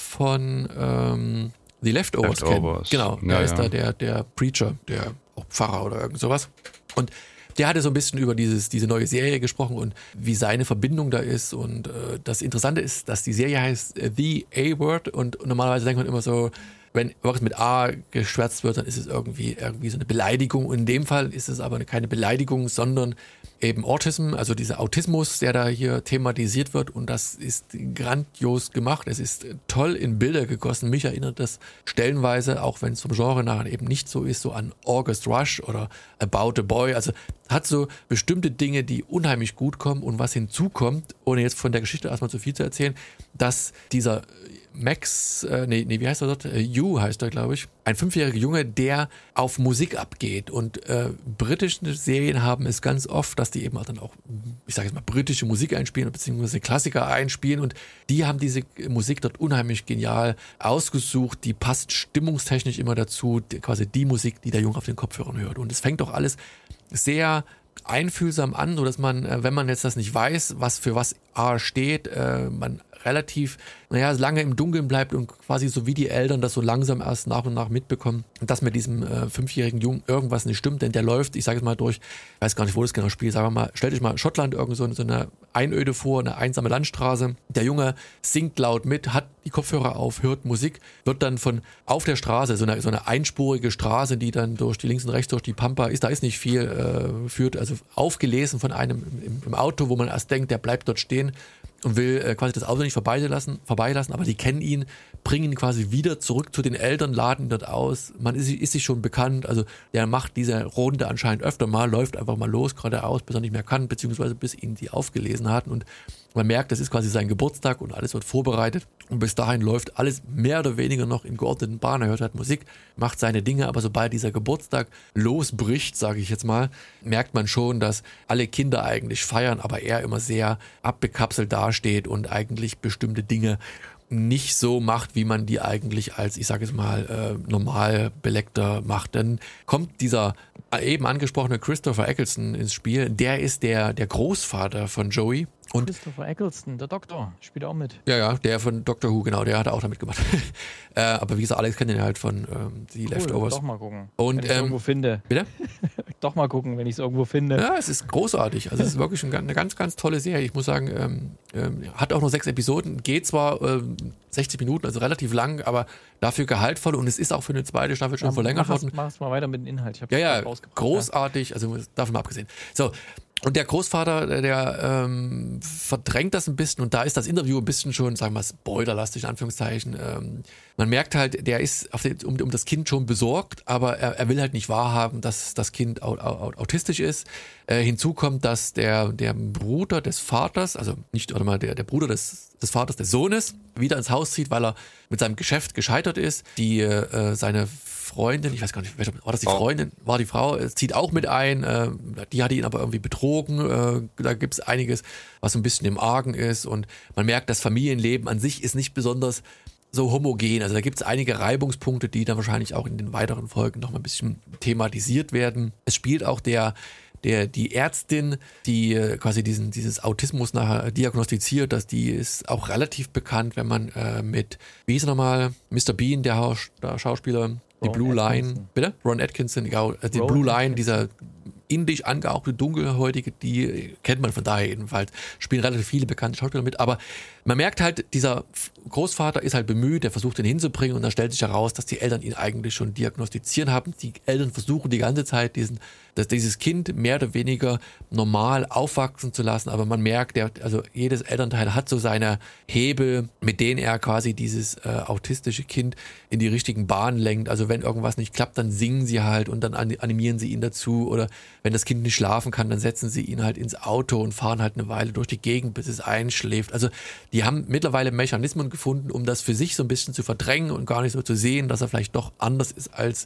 von The Leftovers kennen. Genau, da ist da der Preacher, der auch Pfarrer oder irgend sowas. Und der hatte so ein bisschen über diese neue Serie gesprochen und wie seine Verbindung da ist. Und das Interessante ist, dass die Serie heißt The A-Word und normalerweise denkt man immer so, wenn irgendwas mit A geschwärzt wird, dann ist es irgendwie so eine Beleidigung. Und in dem Fall ist es aber keine Beleidigung, sondern eben Autism, also dieser Autismus, der da hier thematisiert wird. Und das ist grandios gemacht. Es ist toll in Bilder gegossen. Mich erinnert das stellenweise, auch wenn es vom Genre nachher eben nicht so ist, so an August Rush oder About a Boy. Also hat so bestimmte Dinge, die unheimlich gut kommen. Und was hinzukommt, ohne jetzt von der Geschichte erstmal zu viel zu erzählen, dass dieser Max, wie heißt er dort? Hugh heißt er, glaube ich. Ein 5-jähriger Junge, der auf Musik abgeht. Und britische Serien haben es ganz oft, dass die eben auch dann auch, ich sage jetzt mal, britische Musik einspielen, beziehungsweise Klassiker einspielen. Und die haben diese Musik dort unheimlich genial ausgesucht. Die passt stimmungstechnisch immer dazu, quasi die Musik, die der Junge auf den Kopfhörern hört. Und es fängt doch alles sehr einfühlsam an, sodass man, wenn man jetzt das nicht weiß, was für was A steht, man relativ, lange im Dunkeln bleibt und quasi so wie die Eltern das so langsam erst nach und nach mitbekommen, dass mit diesem 5-jährigen Jungen irgendwas nicht stimmt, denn der läuft, ich sage jetzt mal durch, ich weiß gar nicht, wo das genau spielt, sagen wir mal, stellt euch mal Schottland irgend so eine Einöde vor, eine einsame Landstraße, der Junge singt laut mit, hat die Kopfhörer auf, hört Musik, wird dann auf der Straße, so eine einspurige Straße, die dann durch die links und rechts durch die Pampa ist, da ist nicht viel, führt, also aufgelesen von einem im Auto, wo man erst denkt, der bleibt dort stehen und will quasi das Auto nicht vorbeilassen, aber die kennen ihn, bringen ihn quasi wieder zurück zu den Eltern, laden ihn dort aus. Man ist sich schon bekannt, also der macht diese Runde anscheinend öfter mal, läuft einfach mal los, geradeaus, bis er nicht mehr kann, beziehungsweise bis ihn die aufgelesen hatten und man merkt, das ist quasi sein Geburtstag und alles wird vorbereitet und bis dahin läuft alles mehr oder weniger noch in geordneten Bahnen. Er hört halt Musik, macht seine Dinge, aber sobald dieser Geburtstag losbricht, sage ich jetzt mal, merkt man schon, dass alle Kinder eigentlich feiern, aber er immer sehr abbekapselt dasteht und eigentlich bestimmte Dinge nicht so macht, wie man die eigentlich als, ich sage jetzt mal, normal Beleckter macht. Dann kommt dieser eben angesprochene Christopher Eccleston ins Spiel. Der ist der Großvater von Joey. Und Christopher Eccleston, der Doktor, spielt auch mit. Ja, der von Doctor Who, genau, der hat auch damit gemacht. Aber wie gesagt, Alex kennt den halt von die Leftovers. Doch mal gucken, und, wenn ich es irgendwo finde. Bitte? Doch mal gucken, wenn ich es irgendwo finde. Ja, es ist großartig. Also es ist wirklich eine ganz, ganz tolle Serie. Ich muss sagen, hat auch nur 6 Episoden, geht zwar 60 Minuten, also relativ lang, aber dafür gehaltvoll und es ist auch für eine zweite Staffel schon verlängert worden. Mach mal weiter mit dem Inhalt. Ich Ja, großartig, also davon mal abgesehen. So, und der Großvater, der verdrängt das ein bisschen und da ist das Interview ein bisschen schon, sagen wir mal, spoilerlastig, in Anführungszeichen. Man merkt halt, der ist um das Kind schon besorgt, aber er will halt nicht wahrhaben, dass das Kind autistisch ist. Hinzu kommt, dass der Bruder des Vaters, also nicht, warte mal, der Bruder des Vaters des Sohnes wieder ins Haus zieht, weil er mit seinem Geschäft gescheitert ist. Seine Freundin, ich weiß gar nicht, war das die Freundin, war die Frau, zieht auch mit ein, die hatte ihn aber irgendwie betrogen, da gibt es einiges, was so ein bisschen im Argen ist und man merkt, das Familienleben an sich ist nicht besonders so homogen, also da gibt es einige Reibungspunkte, die dann wahrscheinlich auch in den weiteren Folgen noch mal ein bisschen thematisiert werden. Es spielt auch die Ärztin, die quasi dieses Autismus nachher diagnostiziert, dass die ist auch relativ bekannt, wenn man mit, wie hieß er nochmal, Mr. Bean, der Schauspieler, die Blue Line, bitte? Ron Atkinson, ja, die Blue Line, dieser indisch angehauchte, dunkelhäutige, die kennt man von daher jedenfalls, spielen relativ viele bekannte Schauspieler mit, aber man merkt halt, dieser Großvater ist halt bemüht, der versucht ihn hinzubringen und dann stellt sich heraus, dass die Eltern ihn eigentlich schon diagnostizieren haben. Die Eltern versuchen die ganze Zeit dieses Kind mehr oder weniger normal aufwachsen zu lassen, aber man merkt, also jedes Elternteil hat so seine Hebel, mit denen er quasi dieses autistische Kind in die richtigen Bahnen lenkt. Also wenn irgendwas nicht klappt, dann singen sie halt und dann animieren sie ihn dazu oder wenn das Kind nicht schlafen kann, dann setzen sie ihn halt ins Auto und fahren halt eine Weile durch die Gegend, bis es einschläft. Also die haben mittlerweile Mechanismen gefunden, um das für sich so ein bisschen zu verdrängen und gar nicht so zu sehen, dass er vielleicht doch anders ist als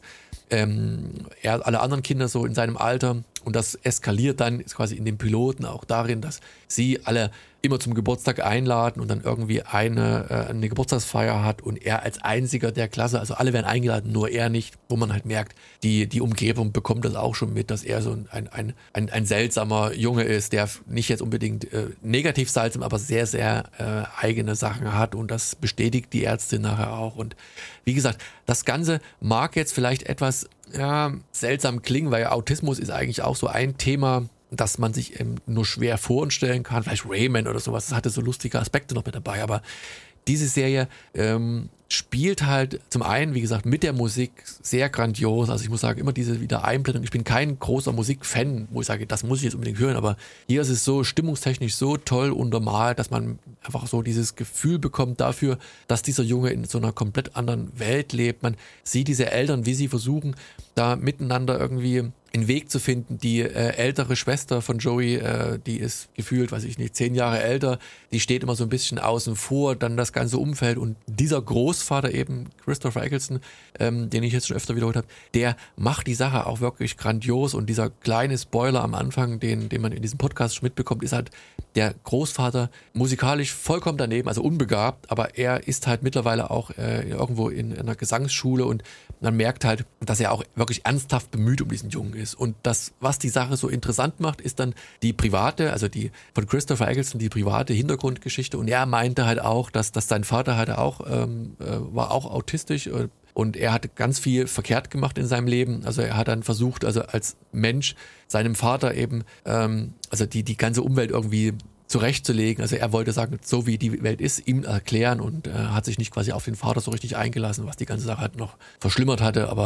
alle anderen Kinder so in seinem Alter. Und das eskaliert dann ist quasi in den Piloten auch darin, dass sie alle immer zum Geburtstag einladen und dann irgendwie eine Geburtstagsfeier hat und er als einziger der Klasse, also alle werden eingeladen, nur er nicht, wo man halt merkt, die Umgebung bekommt das auch schon mit, dass er so ein seltsamer Junge ist, der nicht jetzt unbedingt negativ seltsam, aber sehr, sehr eigene Sachen hat und das bestätigt die Ärztin nachher auch. Und wie gesagt, das Ganze mag jetzt vielleicht etwas seltsam klingen, weil Autismus ist eigentlich auch so ein Thema, dass man sich nur schwer vorstellen kann. Vielleicht Rayman oder sowas, das hatte so lustige Aspekte noch mit dabei, aber diese Serie spielt halt zum einen, wie gesagt, mit der Musik sehr grandios. Also ich muss sagen, immer diese wieder Einblendung. Ich bin kein großer Musikfan, wo ich sage, das muss ich jetzt unbedingt hören, aber hier ist es so stimmungstechnisch so toll untermalt, dass man einfach so dieses Gefühl bekommt dafür, dass dieser Junge in so einer komplett anderen Welt lebt. Man sieht diese Eltern, wie sie versuchen, da miteinander irgendwie einen Weg zu finden. Die ältere Schwester von Joey, die ist gefühlt, weiß ich nicht, 10 Jahre älter, die steht immer so ein bisschen außen vor, dann das ganze Umfeld und dieser Großvater eben, Christopher Eccleston, den ich jetzt schon öfter wiederholt habe, der macht die Sache auch wirklich grandios und dieser kleine Spoiler am Anfang, den man in diesem Podcast schon mitbekommt, ist halt der Großvater musikalisch vollkommen daneben, also unbegabt, aber er ist halt mittlerweile auch irgendwo in einer Gesangsschule und man merkt halt, dass er auch wirklich ernsthaft bemüht um diesen Jungen ist. Und das, was die Sache so interessant macht, ist dann die private, also die von Christopher Eccleston, die private Hintergrundgeschichte. Und er meinte halt auch, dass sein Vater halt auch, war auch autistisch und er hat ganz viel verkehrt gemacht in seinem Leben. Also er hat dann versucht, also als Mensch seinem Vater eben, also die ganze Umwelt irgendwie zurechtzulegen. Also er wollte sagen, so wie die Welt ist, ihm erklären und hat sich nicht quasi auf den Vater so richtig eingelassen, was die ganze Sache halt noch verschlimmert hatte. Aber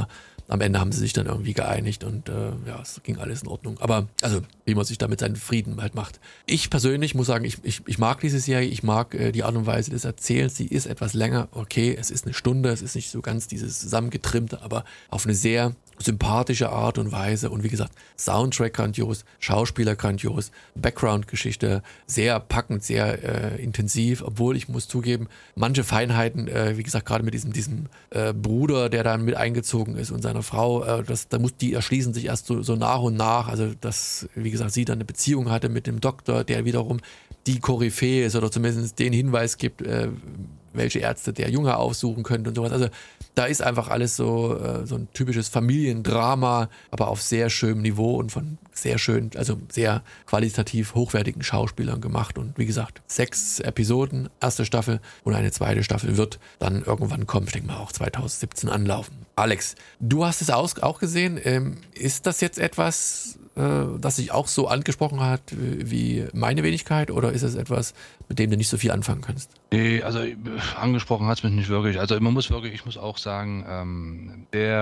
am Ende haben sie sich dann irgendwie geeinigt und es ging alles in Ordnung. Aber also, wie man sich damit seinen Frieden halt macht. Ich persönlich muss sagen, ich mag diese Serie, ich mag die Art und Weise des Erzählens, sie ist etwas länger, okay, es ist eine Stunde, es ist nicht so ganz dieses zusammengetrimmte, aber auf eine sehr sympathische Art und Weise und wie gesagt, Soundtrack grandios, Schauspieler grandios, Background-Geschichte sehr packend, sehr intensiv, obwohl ich muss zugeben, manche Feinheiten, wie gesagt, gerade mit diesem Bruder, der dann mit eingezogen ist und seiner Frau, die erschließen sich erst so nach und nach, also dass, wie gesagt, sie dann eine Beziehung hatte mit dem Doktor, der wiederum die Koryphäe ist oder zumindest den Hinweis gibt, welche Ärzte der Junge aufsuchen könnte und sowas. Also da ist einfach alles so ein typisches Familiendrama, aber auf sehr schönem Niveau und von sehr schön, also sehr qualitativ hochwertigen Schauspielern gemacht. Und wie gesagt, 6 Episoden, erste Staffel und eine zweite Staffel wird dann irgendwann kommen, ich denke mal auch 2017 anlaufen. Alex, du hast es auch gesehen. Ist das jetzt etwas, das sich auch so angesprochen hat wie meine Wenigkeit oder ist es etwas, mit dem du nicht so viel anfangen kannst? Nee, also angesprochen hat es mich nicht wirklich. Also ich muss auch sagen,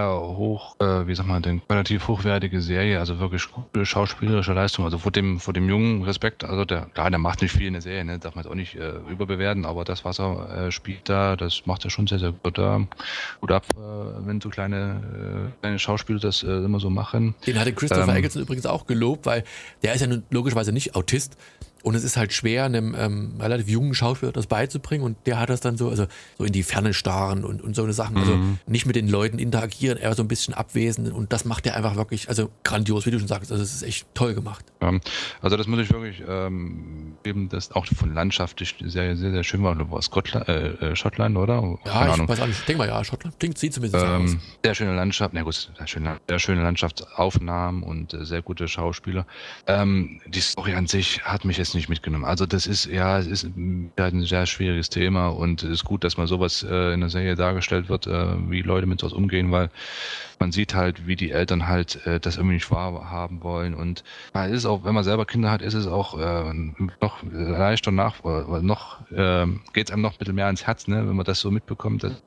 relativ hochwertige Serie, also wirklich gute schauspielerische Leistung, also vor dem Jungen Respekt, also der macht nicht viel in der Serie, ne? Darf man jetzt auch nicht überbewerten, aber das, was er spielt da, das macht er schon sehr, sehr gut. Gut ab, wenn so kleine Schauspieler das immer so machen. Den hatte Christopher Eccleston übrigens auch gelobt, weil der ist ja nun logischerweise nicht Autist. Und es ist halt schwer, einem relativ jungen Schauspieler das beizubringen und der hat das dann so in die Ferne starren und so eine Sachen, also nicht mit den Leuten interagieren, eher so ein bisschen abwesend und das macht er einfach wirklich, also grandios, wie du schon sagst, also es ist echt toll gemacht. Ja, also das muss ich wirklich eben, das auch von landschaftlich sehr, sehr, sehr schön war, war Schottland, oder? Ja, ich weiß auch nicht, ich denke mal, ja, Schottland, sieht zumindest so aus. Sehr schöne Landschaft, sehr schöne Landschaftsaufnahmen und sehr gute Schauspieler. Die Story an sich hat mich jetzt nicht mitgenommen. Also es ist ein sehr schwieriges Thema und es ist gut, dass mal sowas in der Serie dargestellt wird, wie Leute mit sowas umgehen, weil man sieht halt, wie die Eltern halt das irgendwie nicht wahrhaben wollen und es ist auch, wenn man selber Kinder hat, ist es auch noch leichter geht es einem noch ein bisschen mehr ans Herz, ne, wenn man das so mitbekommt, dass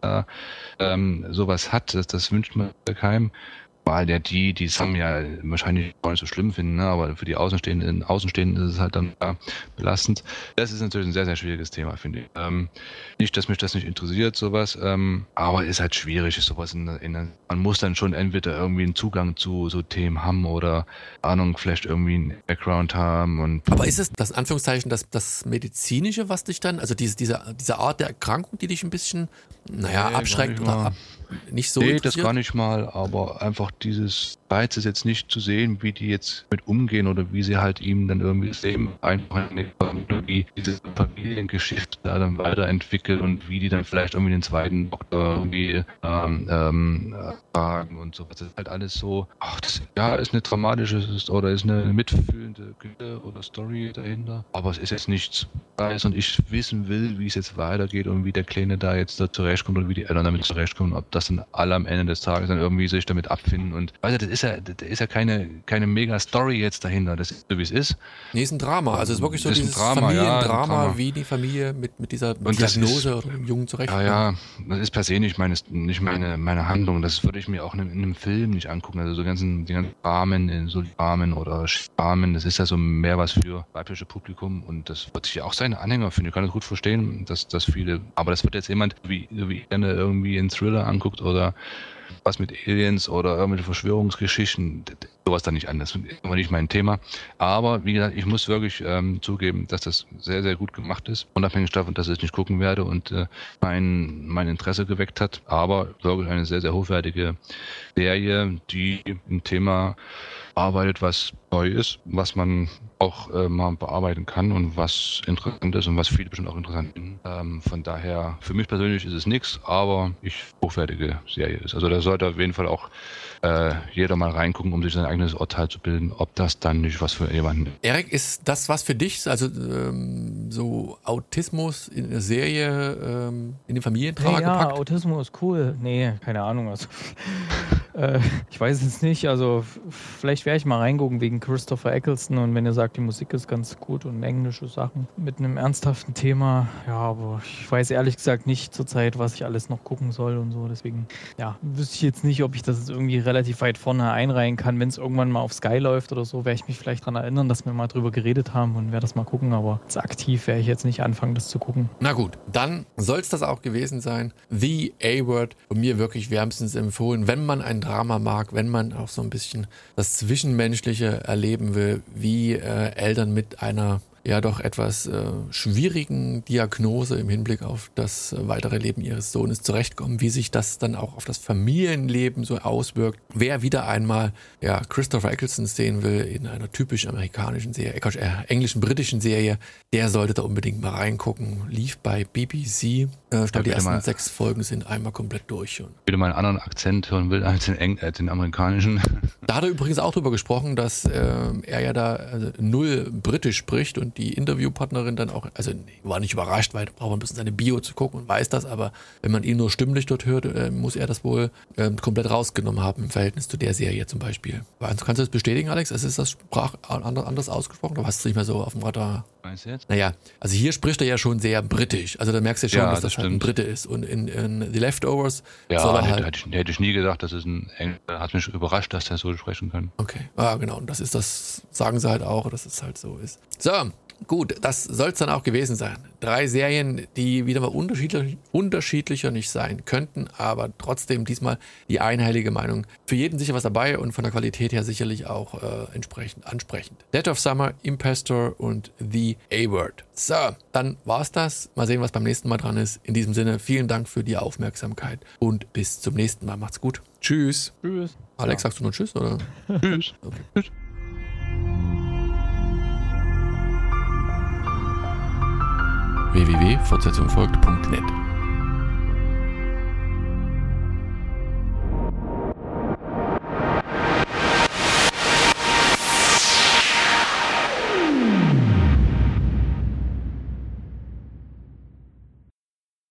sowas hat, das wünscht man keinem. Weil die Sam ja wahrscheinlich gar nicht so schlimm finden, ne? Aber für die Außenstehenden ist es halt dann belastend. Das ist natürlich ein sehr, sehr schwieriges Thema, finde ich. Nicht, dass mich das nicht interessiert, sowas, aber es ist halt schwierig, sowas man muss dann schon entweder irgendwie einen Zugang zu so Themen haben oder vielleicht irgendwie einen Background haben. Aber ist es das Anführungszeichen das Medizinische, was dich dann, also diese Art der Erkrankung, die dich ein bisschen, abschreckt oder nicht so interessiert? Das gar nicht mal, aber einfach dieses Reiz ist jetzt nicht zu sehen, wie die jetzt mit umgehen oder wie sie halt ihm dann irgendwie das Leben einfach wie diese Familiengeschichte da dann weiterentwickelt und wie die dann vielleicht irgendwie den zweiten Doktor irgendwie fragen und so. Das ist halt alles so, ist eine dramatische oder ist eine mitfühlende Geschichte oder Story dahinter, aber es ist jetzt nichts Neues und ich wissen will, wie es jetzt weitergeht und wie der Kleine da jetzt da zurechtkommt und wie die Eltern damit zurechtkommen, ob das dann alle am Ende des Tages dann irgendwie sich damit abfinden und das ist ja keine mega Story jetzt dahinter, das ist so wie es ist. Nee, ist ein Drama, also es ist wirklich so dieses Drama, Familiendrama, wie die Familie mit dieser Diagnose oder dem Jungen zurechtkommt. Ja, das ist per se nicht meine Handlung, das würde ich mir auch in einem Film nicht angucken, also die ganzen Rahmen, so Rahmen oder Rahmen, das ist ja so mehr was für weibliche Publikum und das wird sich ja auch seine Anhänger finden, ich kann das gut verstehen, dass viele, aber das wird jetzt jemand, wie gerne irgendwie einen Thriller anguckt oder was mit Aliens oder irgendwelche Verschwörungsgeschichten, sowas da nicht an. Das ist immer nicht mein Thema. Aber wie gesagt, ich muss wirklich zugeben, dass das sehr, sehr gut gemacht ist. Unabhängig davon, dass ich es nicht gucken werde und mein Interesse geweckt hat. Aber wirklich eine sehr, sehr hochwertige Serie, die ein Thema arbeitet, was neu ist, was man auch mal bearbeiten kann und was interessant ist und was viele bestimmt auch interessant finden. Von daher, für mich persönlich ist es nichts, aber hochwertige Serie ist. Also da sollte auf jeden Fall auch jeder mal reingucken, um sich sein eigenes Urteil zu bilden, ob das dann nicht was für jemanden ist. Erik, ist das was für dich? Also so Autismus in der Serie in den Familientrag gepackt? Ja, Autismus, cool. Nee, keine Ahnung. Also, Ich weiß es nicht, also vielleicht werde ich mal reingucken wegen Christopher Eccleston und wenn ihr sagt, die Musik ist ganz gut und englische Sachen mit einem ernsthaften Thema, ja, aber ich weiß ehrlich gesagt nicht zurzeit, was ich alles noch gucken soll und so, deswegen, ja, wüsste ich jetzt nicht, ob ich das jetzt irgendwie relativ weit vorne einreihen kann. Wenn es irgendwann mal auf Sky läuft oder so, werde ich mich vielleicht daran erinnern, dass wir mal drüber geredet haben und werde das mal gucken, aber jetzt aktiv werde ich jetzt nicht anfangen, das zu gucken. Na gut, dann soll es das auch gewesen sein. The A-Word, von mir wirklich wärmstens empfohlen, wenn man ein Drama mag, wenn man auch so ein bisschen das Zwischenmenschliche erleben will, wie Eltern mit einer ja doch etwas schwierigen Diagnose im Hinblick auf das weitere Leben ihres Sohnes zurechtkommen, wie sich das dann auch auf das Familienleben so auswirkt. Wer wieder einmal Christopher Eccleston sehen will in einer typisch amerikanischen Serie, englischen, britischen Serie, der sollte da unbedingt mal reingucken. Lief bei BBC. Ich glaube, die ersten 6 Folgen sind einmal komplett durch. Und wieder mal einen anderen Akzent hören will als den amerikanischen. Da hat er übrigens auch drüber gesprochen, dass er ja da null britisch spricht und die Interviewpartnerin dann auch, also war nicht überrascht, weil da braucht man ein bisschen seine Bio zu gucken und weiß das, aber wenn man ihn nur stimmlich dort hört, muss er das wohl komplett rausgenommen haben im Verhältnis zu der Serie zum Beispiel. Kannst du das bestätigen, Alex? Ist das Sprach anders ausgesprochen oder hast du nicht mehr so auf dem Radar? Meinst du jetzt? Naja, also hier spricht er ja schon sehr britisch. Also da merkst du ja schon, dass das halt ein Brite ist. Und in The Leftovers soll er halt... Hätte ich nie gedacht, dass es ein Engländer, hat mich überrascht, dass der so sprechen kann. Okay, genau. Und das sagen sie halt auch, dass es halt so ist. So, gut, das soll es dann auch gewesen sein. 3 Serien, die wieder mal unterschiedlicher nicht sein könnten, aber trotzdem diesmal die einhellige Meinung. Für jeden sicher was dabei und von der Qualität her sicherlich auch entsprechend ansprechend. Dead of Summer, Impastor und The A-Word. So, dann war's das. Mal sehen, was beim nächsten Mal dran ist. In diesem Sinne, vielen Dank für die Aufmerksamkeit und bis zum nächsten Mal. Macht's gut. Tschüss. Tschüss. Alex, sagst du nur Tschüss, oder? Tschüss. Okay. Tschüss. www.fortsetzungfolgt.net